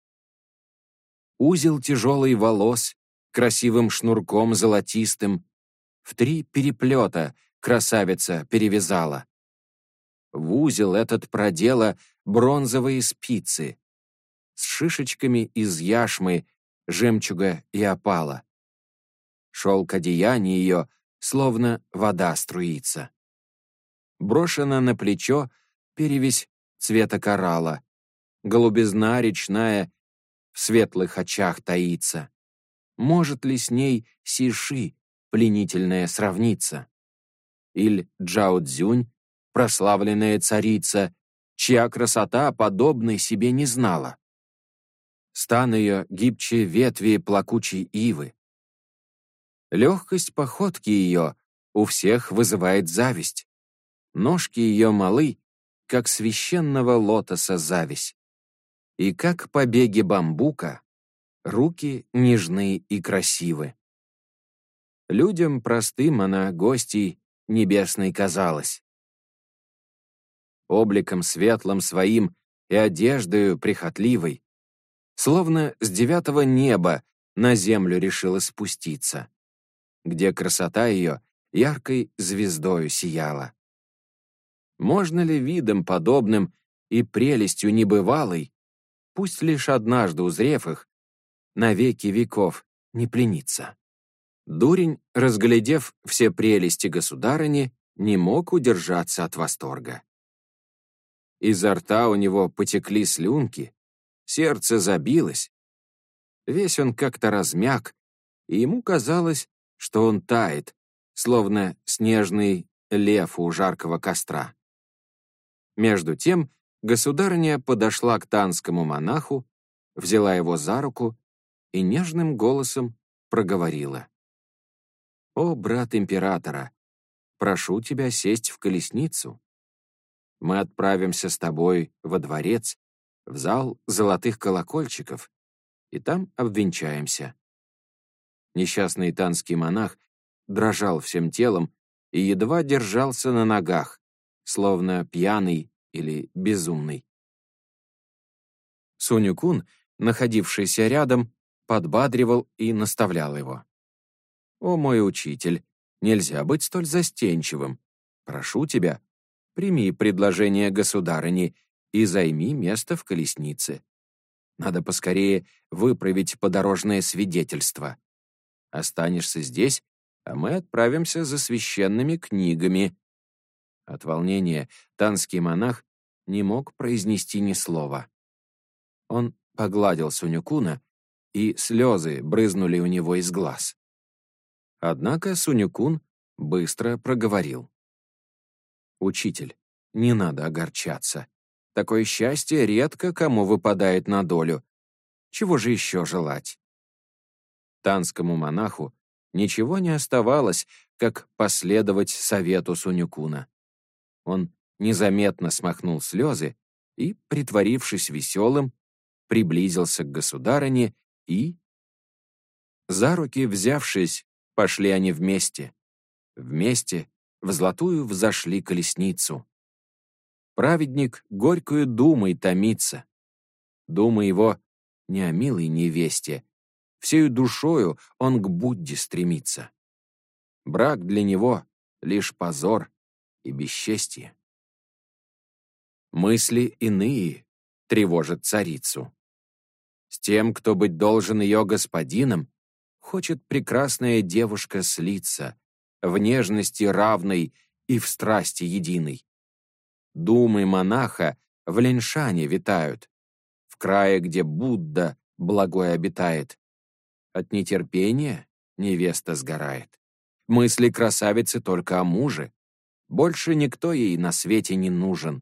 Узел тяжелый волос, красивым шнурком золотистым, в 3 переплета красавица перевязала. В узел этот продела бронзовые спицы с шишечками из яшмы, жемчуга и опала. Шелк одеяния ее, словно вода струится. Брошена на плечо перевесь цвета коралла, голубизна речная в светлых очах таится. Может ли с ней Сиши, пленительная, сравниться? Иль Джао Цзюнь, прославленная царица, чья красота подобной себе не знала? Стан ее гибче ветви плакучей ивы. Легкость походки ее у всех вызывает зависть. Ножки ее малы, как священного лотоса зависть. И как побеги бамбука, руки нежны и красивы. Людям простым она гостьей небесной казалась. Обликом светлым своим и одеждою прихотливой, словно с 9 неба на землю решила спуститься, где красота ее яркой звездою сияла. Можно ли видом подобным и прелестью небывалой, пусть лишь однажды узрев их, навеки веков не плениться? Дурень, разглядев все прелести государыни, не мог удержаться от восторга. Изо рта у него потекли слюнки, сердце забилось. Весь он как-то размяк, и ему казалось, что он тает, словно снежный лев у жаркого костра. Между тем государыня подошла к танскому монаху, взяла его за руку и нежным голосом проговорила. «О, брат императора, прошу тебя сесть в колесницу. Мы отправимся с тобой во дворец, в зал золотых колокольчиков, и там обвенчаемся». Несчастный танский монах дрожал всем телом и едва держался на ногах, словно пьяный или безумный. Сунь-кун, находившийся рядом, подбадривал и наставлял его. «О, мой учитель, нельзя быть столь застенчивым. Прошу тебя, прими предложение государыни и займи место в колеснице. Надо поскорее выправить подорожное свидетельство. Останешься здесь, а мы отправимся за священными книгами». От волнения танский монах не мог произнести ни слова. Он погладил Сунь-куна, и слезы брызнули у него из глаз. Однако Сунь-кун быстро проговорил. «Учитель, не надо огорчаться. Такое счастье редко кому выпадает на долю. Чего же еще желать?» Танскому монаху ничего не оставалось, как последовать совету Сунь-куна. Он незаметно смахнул слезы и, притворившись веселым, приблизился к государыне и... За руки взявшись, пошли они вместе. Вместе в золотую взошли колесницу. Праведник горькою думой томится. Дума его не о милой невесте, всею душою он к Будде стремится. Брак для него — лишь позор и бесчестие. Мысли иные тревожат царицу. С тем, кто быть должен ее господином, хочет прекрасная девушка слиться, в нежности равной и в страсти единой. Думы монаха в Линьшане витают, в крае, где Будда благой обитает. От нетерпения невеста сгорает. Мысли красавицы только о муже. Больше никто ей на свете не нужен.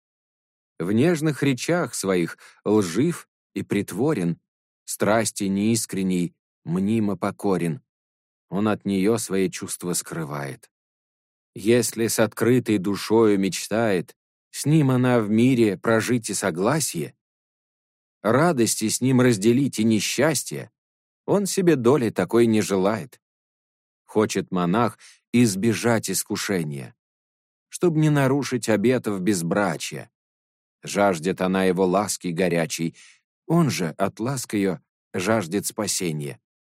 В нежных речах своих лжив и притворен, страсти неискренней мнимо покорен. Он от нее свои чувства скрывает. Если с открытой душою мечтает, с ним она в мире прожить и согласие, радости с ним разделить и несчастье, он себе доли такой не желает. Хочет монах избежать искушения, чтоб не нарушить обетов безбрачия. Жаждет она его ласки горячей, он же от ласк ее жаждет спасения.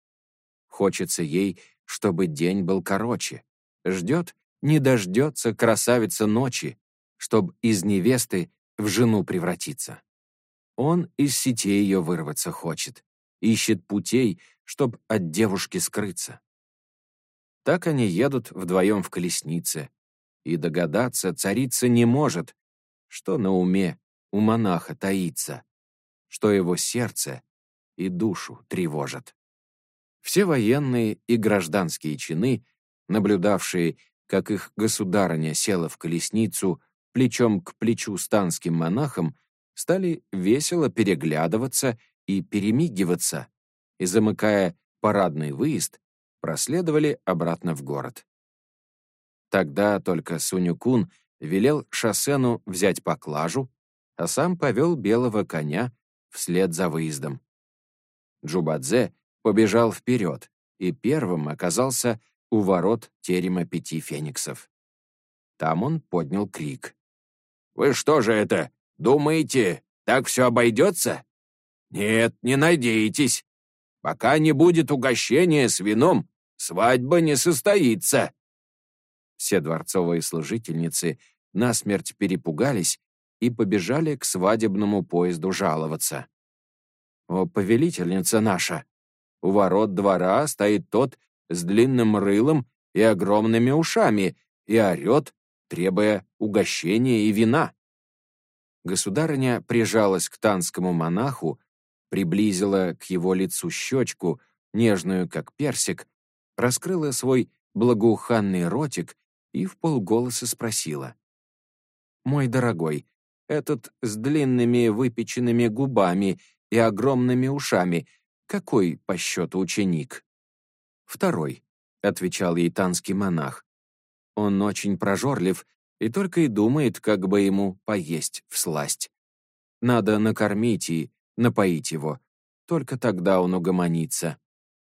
Хочется ей, чтобы день был короче. Ждет, не дождется красавица ночи, чтоб из невесты в жену превратиться. Он из сетей ее вырваться хочет, ищет путей, чтоб от девушки скрыться. Так они едут вдвоем в колеснице, и догадаться царица не может, что на уме у монаха таится, что его сердце и душу тревожит. Все военные и гражданские чины, наблюдавшие, как их государыня села в колесницу плечом к плечу с танским монахом, стали весело переглядываться и перемигиваться, и, замыкая парадный выезд, проследовали обратно в город. Тогда только Сунь-кун велел Шосену взять поклажу, а сам повел белого коня вслед за выездом. Джубадзе побежал вперед и первым оказался у ворот терема 5 фениксов. Там он поднял крик. «Вы что же это, думаете, так все обойдется? Нет, не надейтесь. Пока не будет угощения с вином, свадьба не состоится». Все дворцовые служительницы насмерть перепугались и побежали к свадебному поезду жаловаться. «О, повелительница наша! У ворот двора стоит тот с длинным рылом и огромными ушами и орет, требуя угощения и вина». Государыня прижалась к танскому монаху, приблизила к его лицу щечку, нежную, как персик, раскрыла свой благоуханный ротик и вполголоса спросила. «Мой дорогой, этот с длинными выпеченными губами и огромными ушами, какой по счету ученик?» «Второй», — отвечал ей танский монах. Он очень прожорлив и только и думает, как бы ему поесть всласть. Надо накормить и напоить его. Только тогда он угомонится.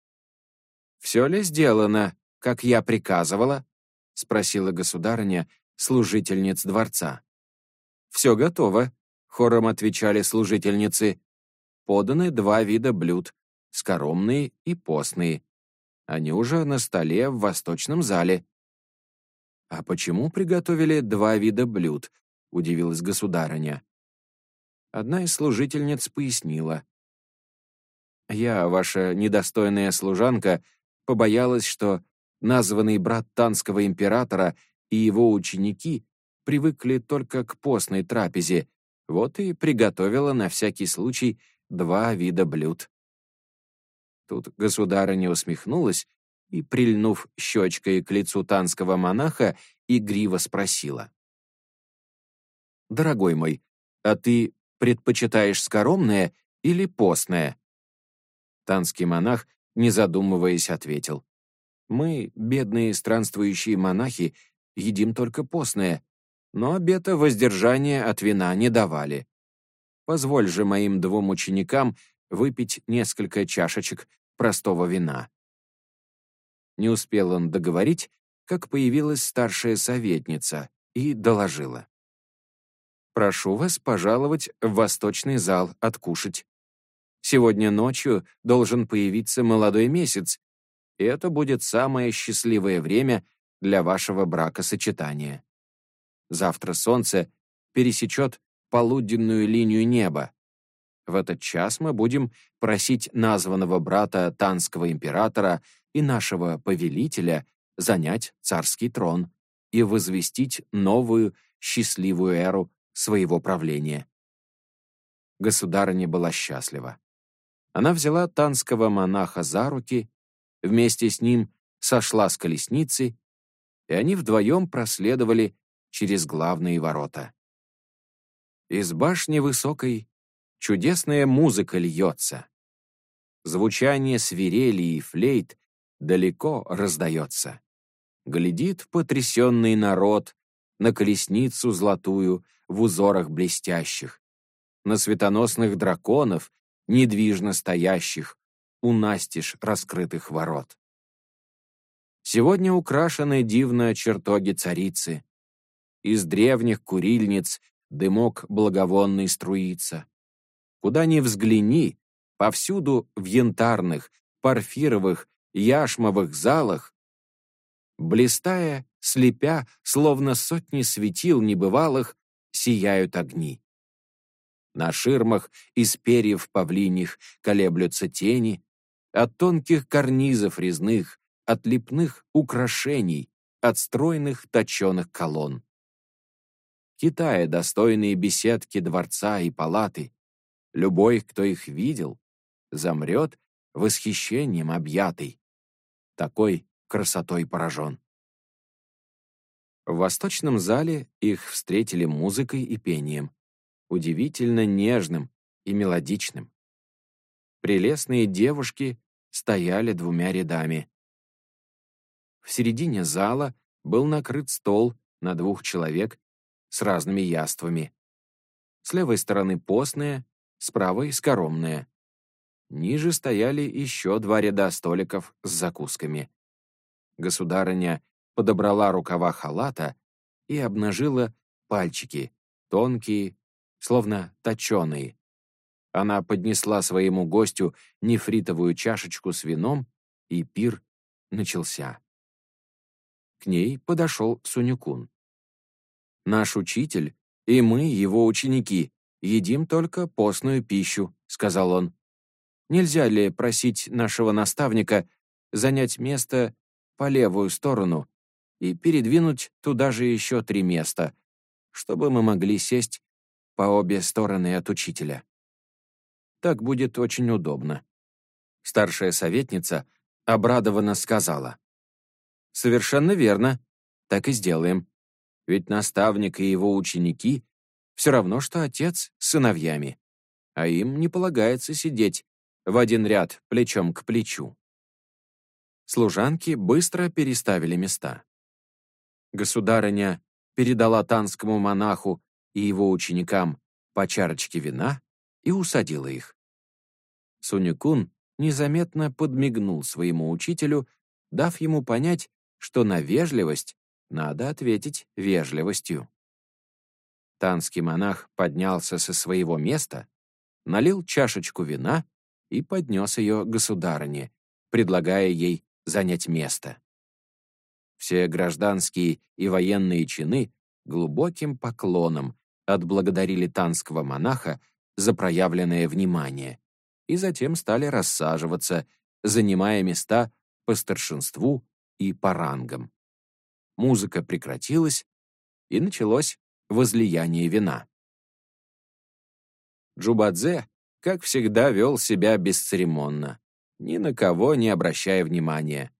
«Все ли сделано, как я приказывала?» — спросила государыня служительниц дворца. «Все готово», — хором отвечали служительницы. «Поданы 2 вида блюд — скоромные и постные. Они уже на столе в восточном зале». «А почему приготовили 2 вида блюд?» — удивилась государыня. Одна из служительниц пояснила. «Я, ваша недостойная служанка, побоялась, что названный брат танского императора и его ученики привыкли только к постной трапезе, вот и приготовила на всякий случай 2 вида блюд». Тут государыня усмехнулась и, прильнув щечкой к лицу танского монаха, игриво спросила. «Дорогой мой, а ты предпочитаешь скоромное или постное?» Танский монах, не задумываясь, ответил. «Мы, бедные странствующие монахи, едим только постное, но обета воздержания от вина не давали. Позволь же моим 2 ученикам выпить несколько чашечек простого вина». Не успел он договорить, как появилась старшая советница и доложила. «Прошу вас пожаловать в восточный зал откушать. Сегодня ночью должен появиться молодой месяц, и это будет самое счастливое время для вашего бракосочетания. Завтра солнце пересечет полуденную линию неба. В этот час мы будем просить названного брата танского императора и нашего повелителя занять царский трон и возвестить новую счастливую эру своего правления». Государыня была счастлива. Она взяла танского монаха за руки, вместе с ним сошла с колесницы, и они вдвоем проследовали через главные ворота. Из башни высокой чудесная музыка льется. Звучание свирели и флейт далеко раздается. Глядит потрясенный народ на колесницу золотую в узорах блестящих, на светоносных драконов, недвижно стоящих у настежь раскрытых ворот. Сегодня украшены дивно чертоги царицы. Из древних курильниц дымок благовонный струится. Куда ни взгляни, повсюду в янтарных, порфировых, яшмовых залах, блистая, слепя, словно сотни светил небывалых, сияют огни. На ширмах из перьев павлиньих колеблются тени, от тонких карнизов резных, от лепных украшений, от стройных точеных колонн. Китая достойные беседки дворца и палаты. Любой, кто их видел, замрет восхищением объятый. Такой красотой поражен. В восточном зале их встретили музыкой и пением, удивительно нежным и мелодичным. Прелестные девушки стояли 2 рядами. В середине зала был накрыт стол на 2 человек с разными яствами. С левой стороны постное, с правой — скоромное. Ниже стояли еще 2 ряда столиков с закусками. Государыня подобрала рукава халата и обнажила пальчики, тонкие, словно точеные. Она поднесла своему гостю нефритовую чашечку с вином, и пир начался. К ней подошел Сунь-кун. «Наш учитель и мы, его ученики, едим только постную пищу», — сказал он. «Нельзя ли просить нашего наставника занять место по левую сторону и передвинуть туда же еще 3 места, чтобы мы могли сесть по обе стороны от учителя? Так будет очень удобно». Старшая советница обрадованно сказала. «Совершенно верно, так и сделаем. Ведь наставник и его ученики все равно, что отец с сыновьями, а им не полагается сидеть в один ряд плечом к плечу». Служанки быстро переставили места. Государыня передала танскому монаху и его ученикам по чарочке вина и усадила их. Сунь-кун незаметно подмигнул своему учителю, дав ему понять, что на вежливость надо ответить вежливостью. Танский монах поднялся со своего места, налил чашечку вина и поднес ее государыне, предлагая ей занять место. Все гражданские и военные чины глубоким поклоном отблагодарили танского монаха за проявленное внимание и затем стали рассаживаться, занимая места по старшинству и по рангам. Музыка прекратилась, и началось возлияние вина. Джубадзе, как всегда, вел себя бесцеремонно, ни на кого не обращая внимания.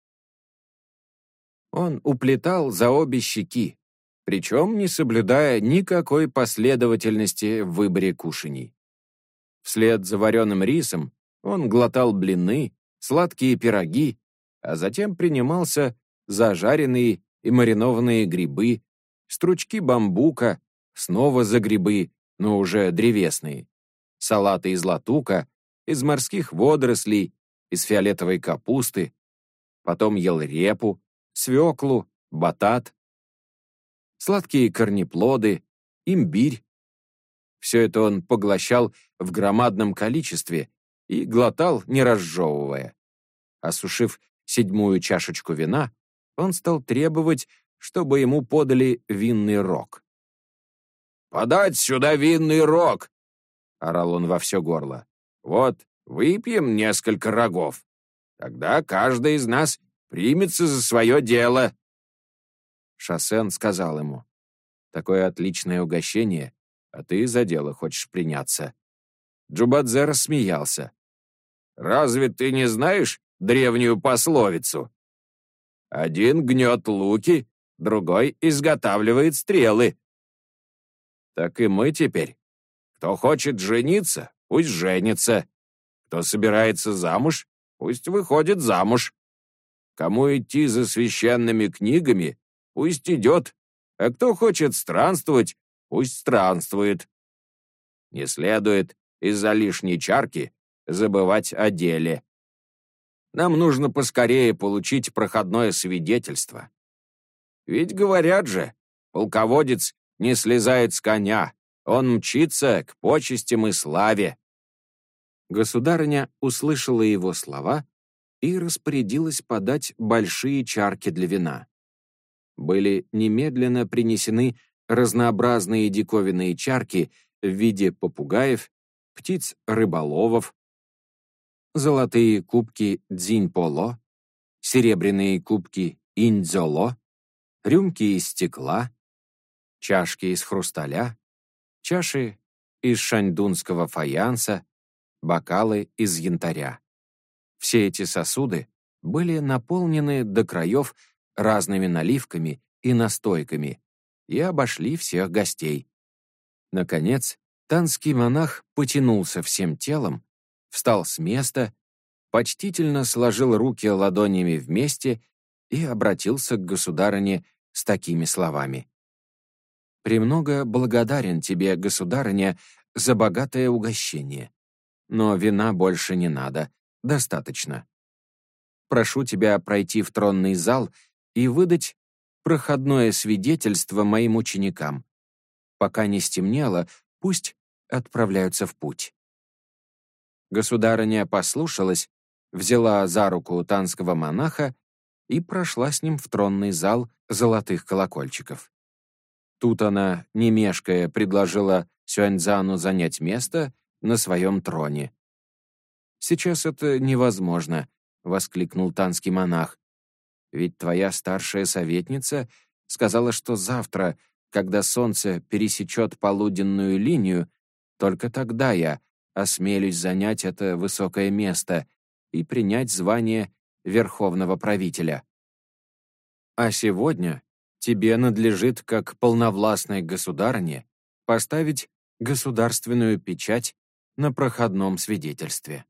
Он уплетал за обе щеки, причем не соблюдая никакой последовательности в выборе кушаний. Вслед за вареным рисом он глотал блины, сладкие пироги, а затем принимался за жареные и маринованные грибы, стручки бамбука, снова за грибы, но уже древесные, салаты из латука, из морских водорослей, из фиолетовой капусты, потом ел репу, свеклу, батат, сладкие корнеплоды, имбирь. Все это он поглощал в громадном количестве и глотал, не разжевывая. Осушив 7-ю чашечку вина, он стал требовать, чтобы ему подали винный рог. «Подать сюда винный рог!» — орал он во все горло. «Вот, выпьем несколько рогов. Тогда каждый из нас примется за свое дело». Шосен сказал ему: «Такое отличное угощение, а ты за дело хочешь приняться». Джубадзе рассмеялся. «Разве ты не знаешь древнюю пословицу? Один гнет луки, другой изготавливает стрелы. Так и мы теперь. Кто хочет жениться, пусть женится. Кто собирается замуж, пусть выходит замуж. Кому идти за священными книгами, пусть идет, а кто хочет странствовать, пусть странствует. Не следует из-за лишней чарки забывать о деле. Нам нужно поскорее получить проходное свидетельство. Ведь говорят же, полководец не слезает с коня, он мчится к почестям и славе». Государыня услышала его слова и распорядилась подать большие чарки для вина. Были немедленно принесены разнообразные диковинные чарки в виде попугаев, птиц-рыболовов, золотые кубки дзинь-поло, серебряные кубки инь-дзоло, рюмки из стекла, чашки из хрусталя, чаши из шаньдунского фаянса, бокалы из янтаря. Все эти сосуды были наполнены до краев разными наливками и настойками и обошли всех гостей. Наконец, танский монах потянулся всем телом, встал с места, почтительно сложил руки ладонями вместе и обратился к государыне с такими словами: «Премного благодарен тебе, государыня, за богатое угощение. Но вина больше не надо, достаточно. Прошу тебя пройти в тронный зал и выдать проходное свидетельство моим ученикам. Пока не стемнело, пусть отправляются в путь». Государыня послушалась, взяла за руку танского монаха и прошла с ним в тронный зал золотых колокольчиков. Тут она, не мешкая, предложила Сюаньцзану занять место на своем троне. «Сейчас это невозможно», — воскликнул танский монах. «Ведь твоя старшая советница сказала, что завтра, когда солнце пересечет полуденную линию, только тогда я осмелюсь занять это высокое место и принять звание верховного правителя. А сегодня тебе надлежит, как полновластной государыне, поставить государственную печать на проходном свидетельстве».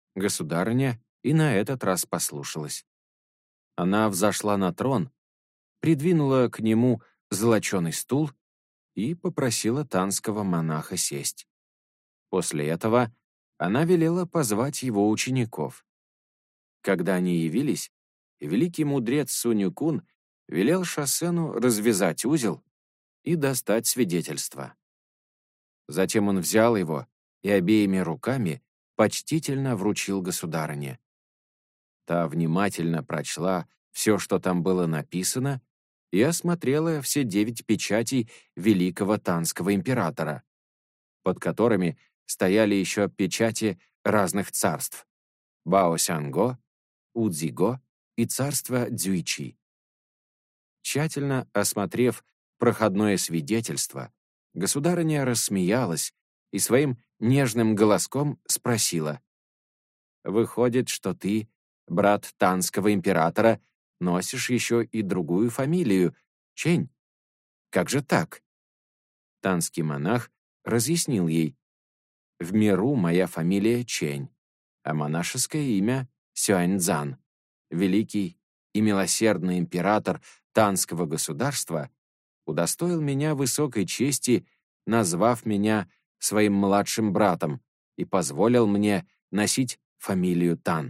Государыня и на этот раз послушалась. Она взошла на трон, придвинула к нему золоченый стул и попросила танского монаха сесть. После этого она велела позвать его учеников. Когда они явились, великий мудрец Сунь-кун велел Шасену развязать узел и достать свидетельство. Затем он взял его и обеими руками почтительно вручил государыне. Та внимательно прочла все, что там было написано, и осмотрела все 9 печатей великого танского императора, под которыми стояли еще печати разных царств — Баосянго, Удзиго и царство Цзюйчи. Тщательно осмотрев проходное свидетельство, государыня рассмеялась и своим нежным голоском спросила: «Выходит, что ты, брат танского императора, носишь еще и другую фамилию — Чэнь? Как же так?» Танский монах разъяснил ей: «В миру моя фамилия Чэнь, а монашеское имя — Сюаньцзан. Великий и милосердный император танского государства удостоил меня высокой чести, назвав меня своим младшим братом, и позволил мне носить фамилию Тан».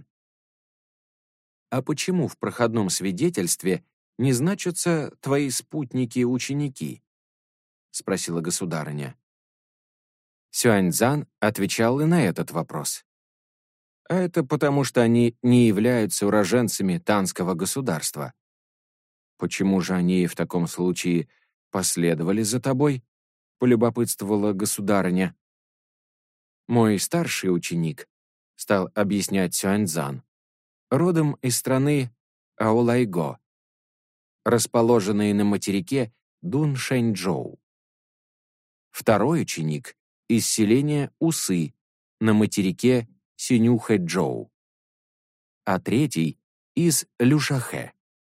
«А почему в проходном свидетельстве не значатся твои спутники-ученики?» — спросила государыня. Сюаньцзан отвечал и на этот вопрос. «А это потому, что они не являются уроженцами танского государства». «Почему же они в таком случае последовали за тобой?» — полюбопытствовала государыня. «Мой старший ученик», — стал объяснять Сюаньцзан, родом из страны Аолайго, расположенной на материке Дуншэньчжоу. Второй ученик — из селения Усы на материке Синюхэчжоу, а третий — из Люшахэ.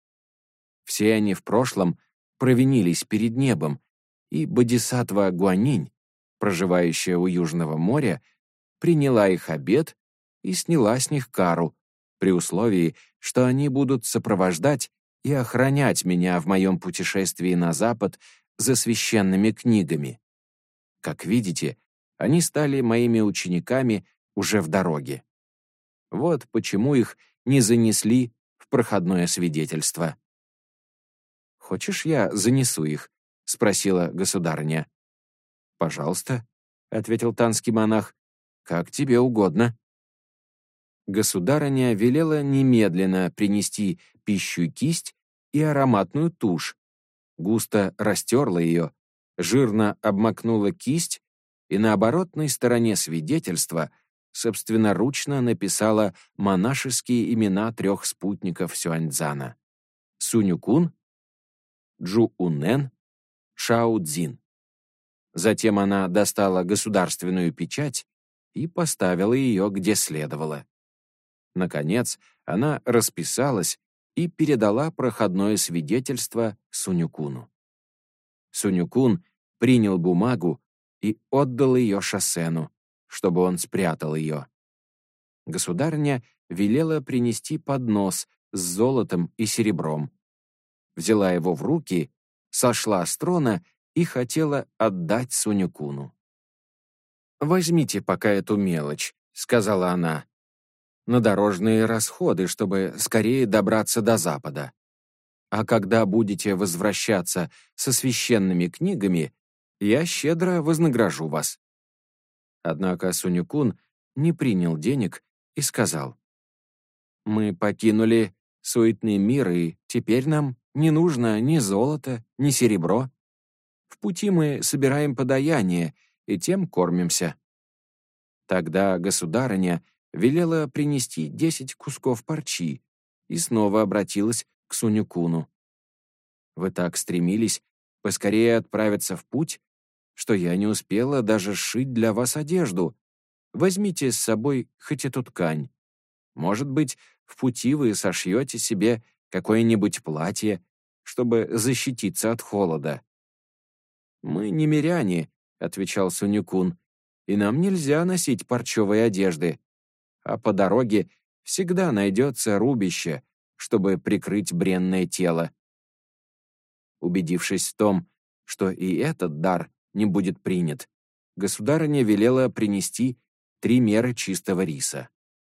Все они в прошлом провинились перед небом, и бодисаттва Гуанинь, проживающая у Южного моря, приняла их обет и сняла с них кару, при условии, что они будут сопровождать и охранять меня в моем путешествии на Запад за священными книгами. Как видите, они стали моими учениками уже в дороге. Вот почему их не занесли в проходное свидетельство. «Хочешь, я занесу их?» — спросила государыня. «Пожалуйста», — ответил танский монах, — «как тебе угодно». Государыня велела немедленно принести пищу и кисть и ароматную тушь, густо растерла ее, жирно обмакнула кисть и на оборотной стороне свидетельства собственноручно написала монашеские имена 3 спутников Сюаньцзана — Сунь-кун, Джу-унэн, Шао-цзин. Затем она достала государственную печать и поставила ее где следовало. Наконец, она расписалась и передала проходное свидетельство Сунь-куну. Сунь-кун принял бумагу и отдал ее Шасену, чтобы он спрятал ее. Государыня велела принести поднос с золотом и серебром. Взяла его в руки, сошла с трона и хотела отдать Сунь-куну. «Возьмите пока эту мелочь», — сказала она, «на дорожные расходы, чтобы скорее добраться до Запада. А когда будете возвращаться со священными книгами, я щедро вознагражу вас». Однако Сунь-кун не принял денег и сказал: «Мы покинули суетный мир, и теперь нам не нужно ни золото, ни серебро. В пути мы собираем подаяние и тем кормимся». Тогда государыня велела принести 10 кусков парчи и снова обратилась к Сунь-куну. «Вы так стремились поскорее отправиться в путь, что я не успела даже сшить для вас одежду. Возьмите с собой хоть эту ткань. Может быть, в пути вы сошьете себе какое-нибудь платье, чтобы защититься от холода». «Мы не миряне», — отвечал Сунь-кун, «и нам нельзя носить парчевой одежды, а по дороге всегда найдется рубище, чтобы прикрыть бренное тело». Убедившись в том, что и этот дар не будет принят, государыня велела принести 3 меры чистого риса.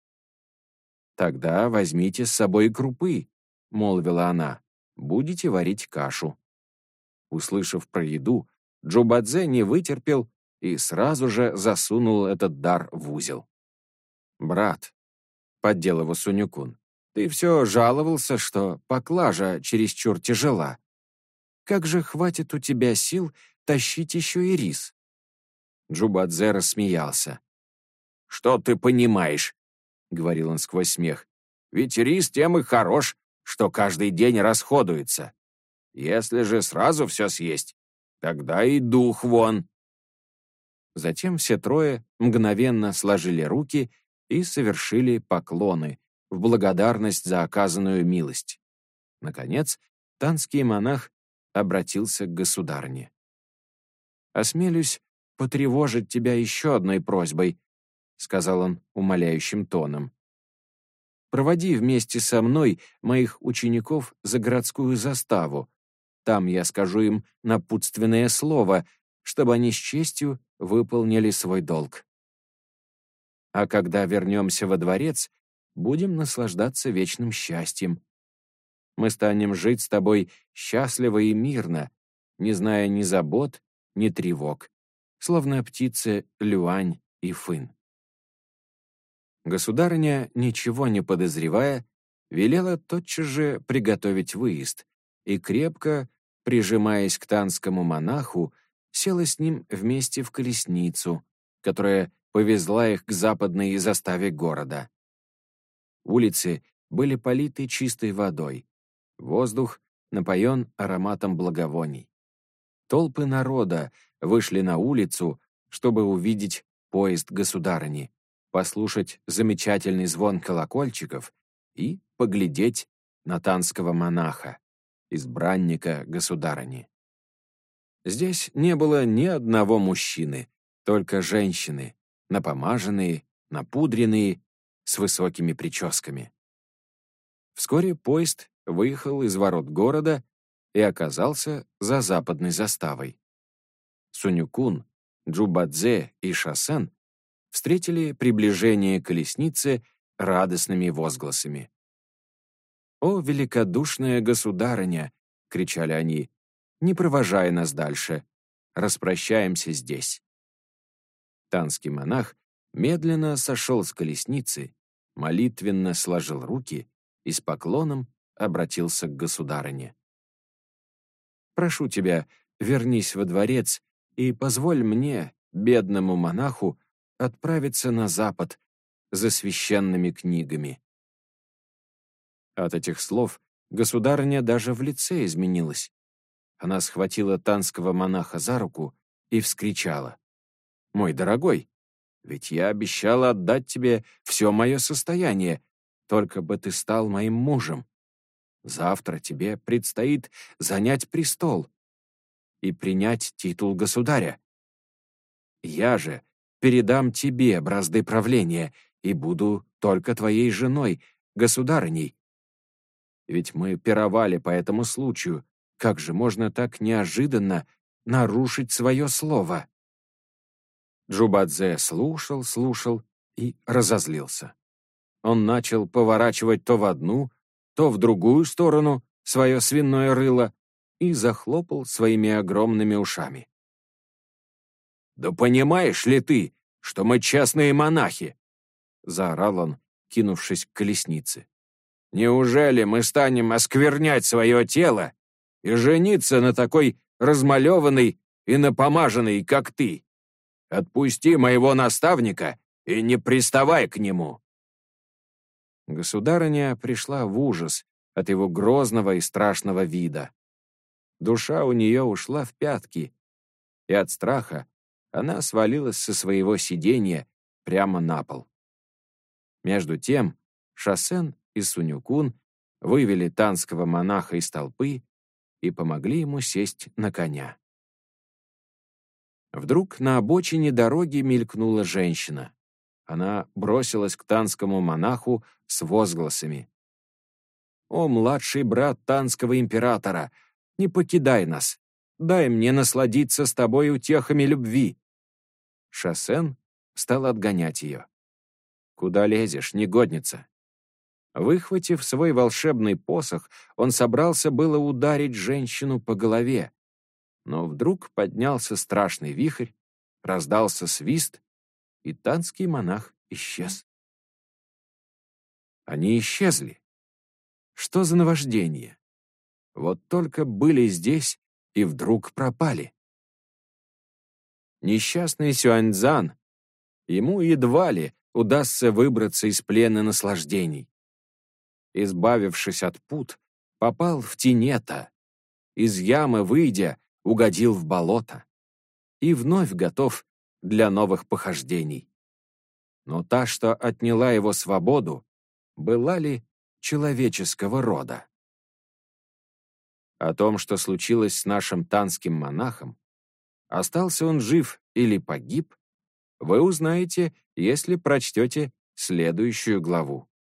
«Тогда возьмите с собой крупы», — молвила она, — «будете варить кашу». Услышав про еду, Джубадзе не вытерпел и сразу же засунул этот дар в узел. «Брат», — поддел его Сунь-кун, — «ты все жаловался, что поклажа чересчур тяжела. Как же хватит у тебя сил тащить еще и рис?» Джубадзе рассмеялся. «Что ты понимаешь?» — говорил он сквозь смех. «Ведь рис тем и хорош, что каждый день расходуется. Если же сразу все съесть, тогда и дух вон». Затем все трое мгновенно сложили руки и совершили поклоны в благодарность за оказанную милость. Наконец, танский монах обратился к государыне. «Осмелюсь потревожить тебя еще одной просьбой», — сказал он умоляющим тоном. «Проводи вместе со мной моих учеников за городскую заставу. Там я скажу им напутственное слово, чтобы они с честью выполнили свой долг. А когда вернемся во дворец, будем наслаждаться вечным счастьем. Мы станем жить с тобой счастливо и мирно, не зная ни забот, ни тревог, словно птицы Люань и Фын». Государыня, ничего не подозревая, велела тотчас же приготовить выезд и, крепко прижимаясь к танскому монаху, села с ним вместе в колесницу, которая повезла их к западной заставе города. Улицы были политы чистой водой, воздух напоен ароматом благовоний. Толпы народа вышли на улицу, чтобы увидеть поезд государыни, послушать замечательный звон колокольчиков и поглядеть на танского монаха, избранника государыни. Здесь не было ни одного мужчины, только женщины, напомаженные, напудренные, с высокими прическами. Вскоре поезд выехал из ворот города и оказался за западной заставой. Сунь-кун, Джубадзе и Шасен встретили приближение колесницы радостными возгласами. «О, великодушная государыня!» — кричали они. «Не провожай нас дальше. Распрощаемся здесь». Танский монах медленно сошел с колесницы, молитвенно сложил руки и с поклоном обратился к государыне. «Прошу тебя, вернись во дворец и позволь мне, бедному монаху, отправиться на запад за священными книгами». От этих слов государыня даже в лице изменилась. Она схватила танского монаха за руку и вскричала: «Мой дорогой, ведь я обещала отдать тебе все мое состояние, только бы ты стал моим мужем. Завтра тебе предстоит занять престол и принять титул государя. Я же передам тебе бразды правления и буду только твоей женой, государыней. Ведь мы пировали по этому случаю. Как же можно так неожиданно нарушить свое слово?» Джубадзе слушал и разозлился. Он начал поворачивать то в одну, то в другую сторону свое свиное рыло и захлопал своими огромными ушами. «Да понимаешь ли ты, что мы честные монахи?» — заорал он, кинувшись к колеснице. «Неужели мы станем осквернять свое тело и жениться на такой размалеванной и напомаженной, как ты? Отпусти моего наставника и не приставай к нему!» Государыня пришла в ужас от его грозного и страшного вида. Душа у нее ушла в пятки, и от страха она свалилась со своего сиденья прямо на пол. Между тем Шасен и Сунь-кун вывели танского монаха из толпы и помогли ему сесть на коня. Вдруг на обочине дороги мелькнула женщина. Она бросилась к танскому монаху с возгласами: «О, младший брат танского императора! Не покидай нас. Дай мне насладиться с тобой утехами любви». Шосен стал отгонять ее. «Куда лезешь, негодница?» Выхватив свой волшебный посох, он собрался было ударить женщину по голове, но вдруг поднялся страшный вихрь, раздался свист, и танский монах исчез. Они исчезли. Что за наваждение? Вот только были здесь и вдруг пропали. Несчастный Сюаньцзан, ему едва ли удастся выбраться из плена наслаждений. Избавившись от пут, попал в тенета, из ямы выйдя, угодил в болото и вновь готов для новых похождений. Но та, что отняла его свободу, была ли человеческого рода? О том, что случилось с нашим танским монахом, остался он жив или погиб, вы узнаете, если прочтете следующую главу.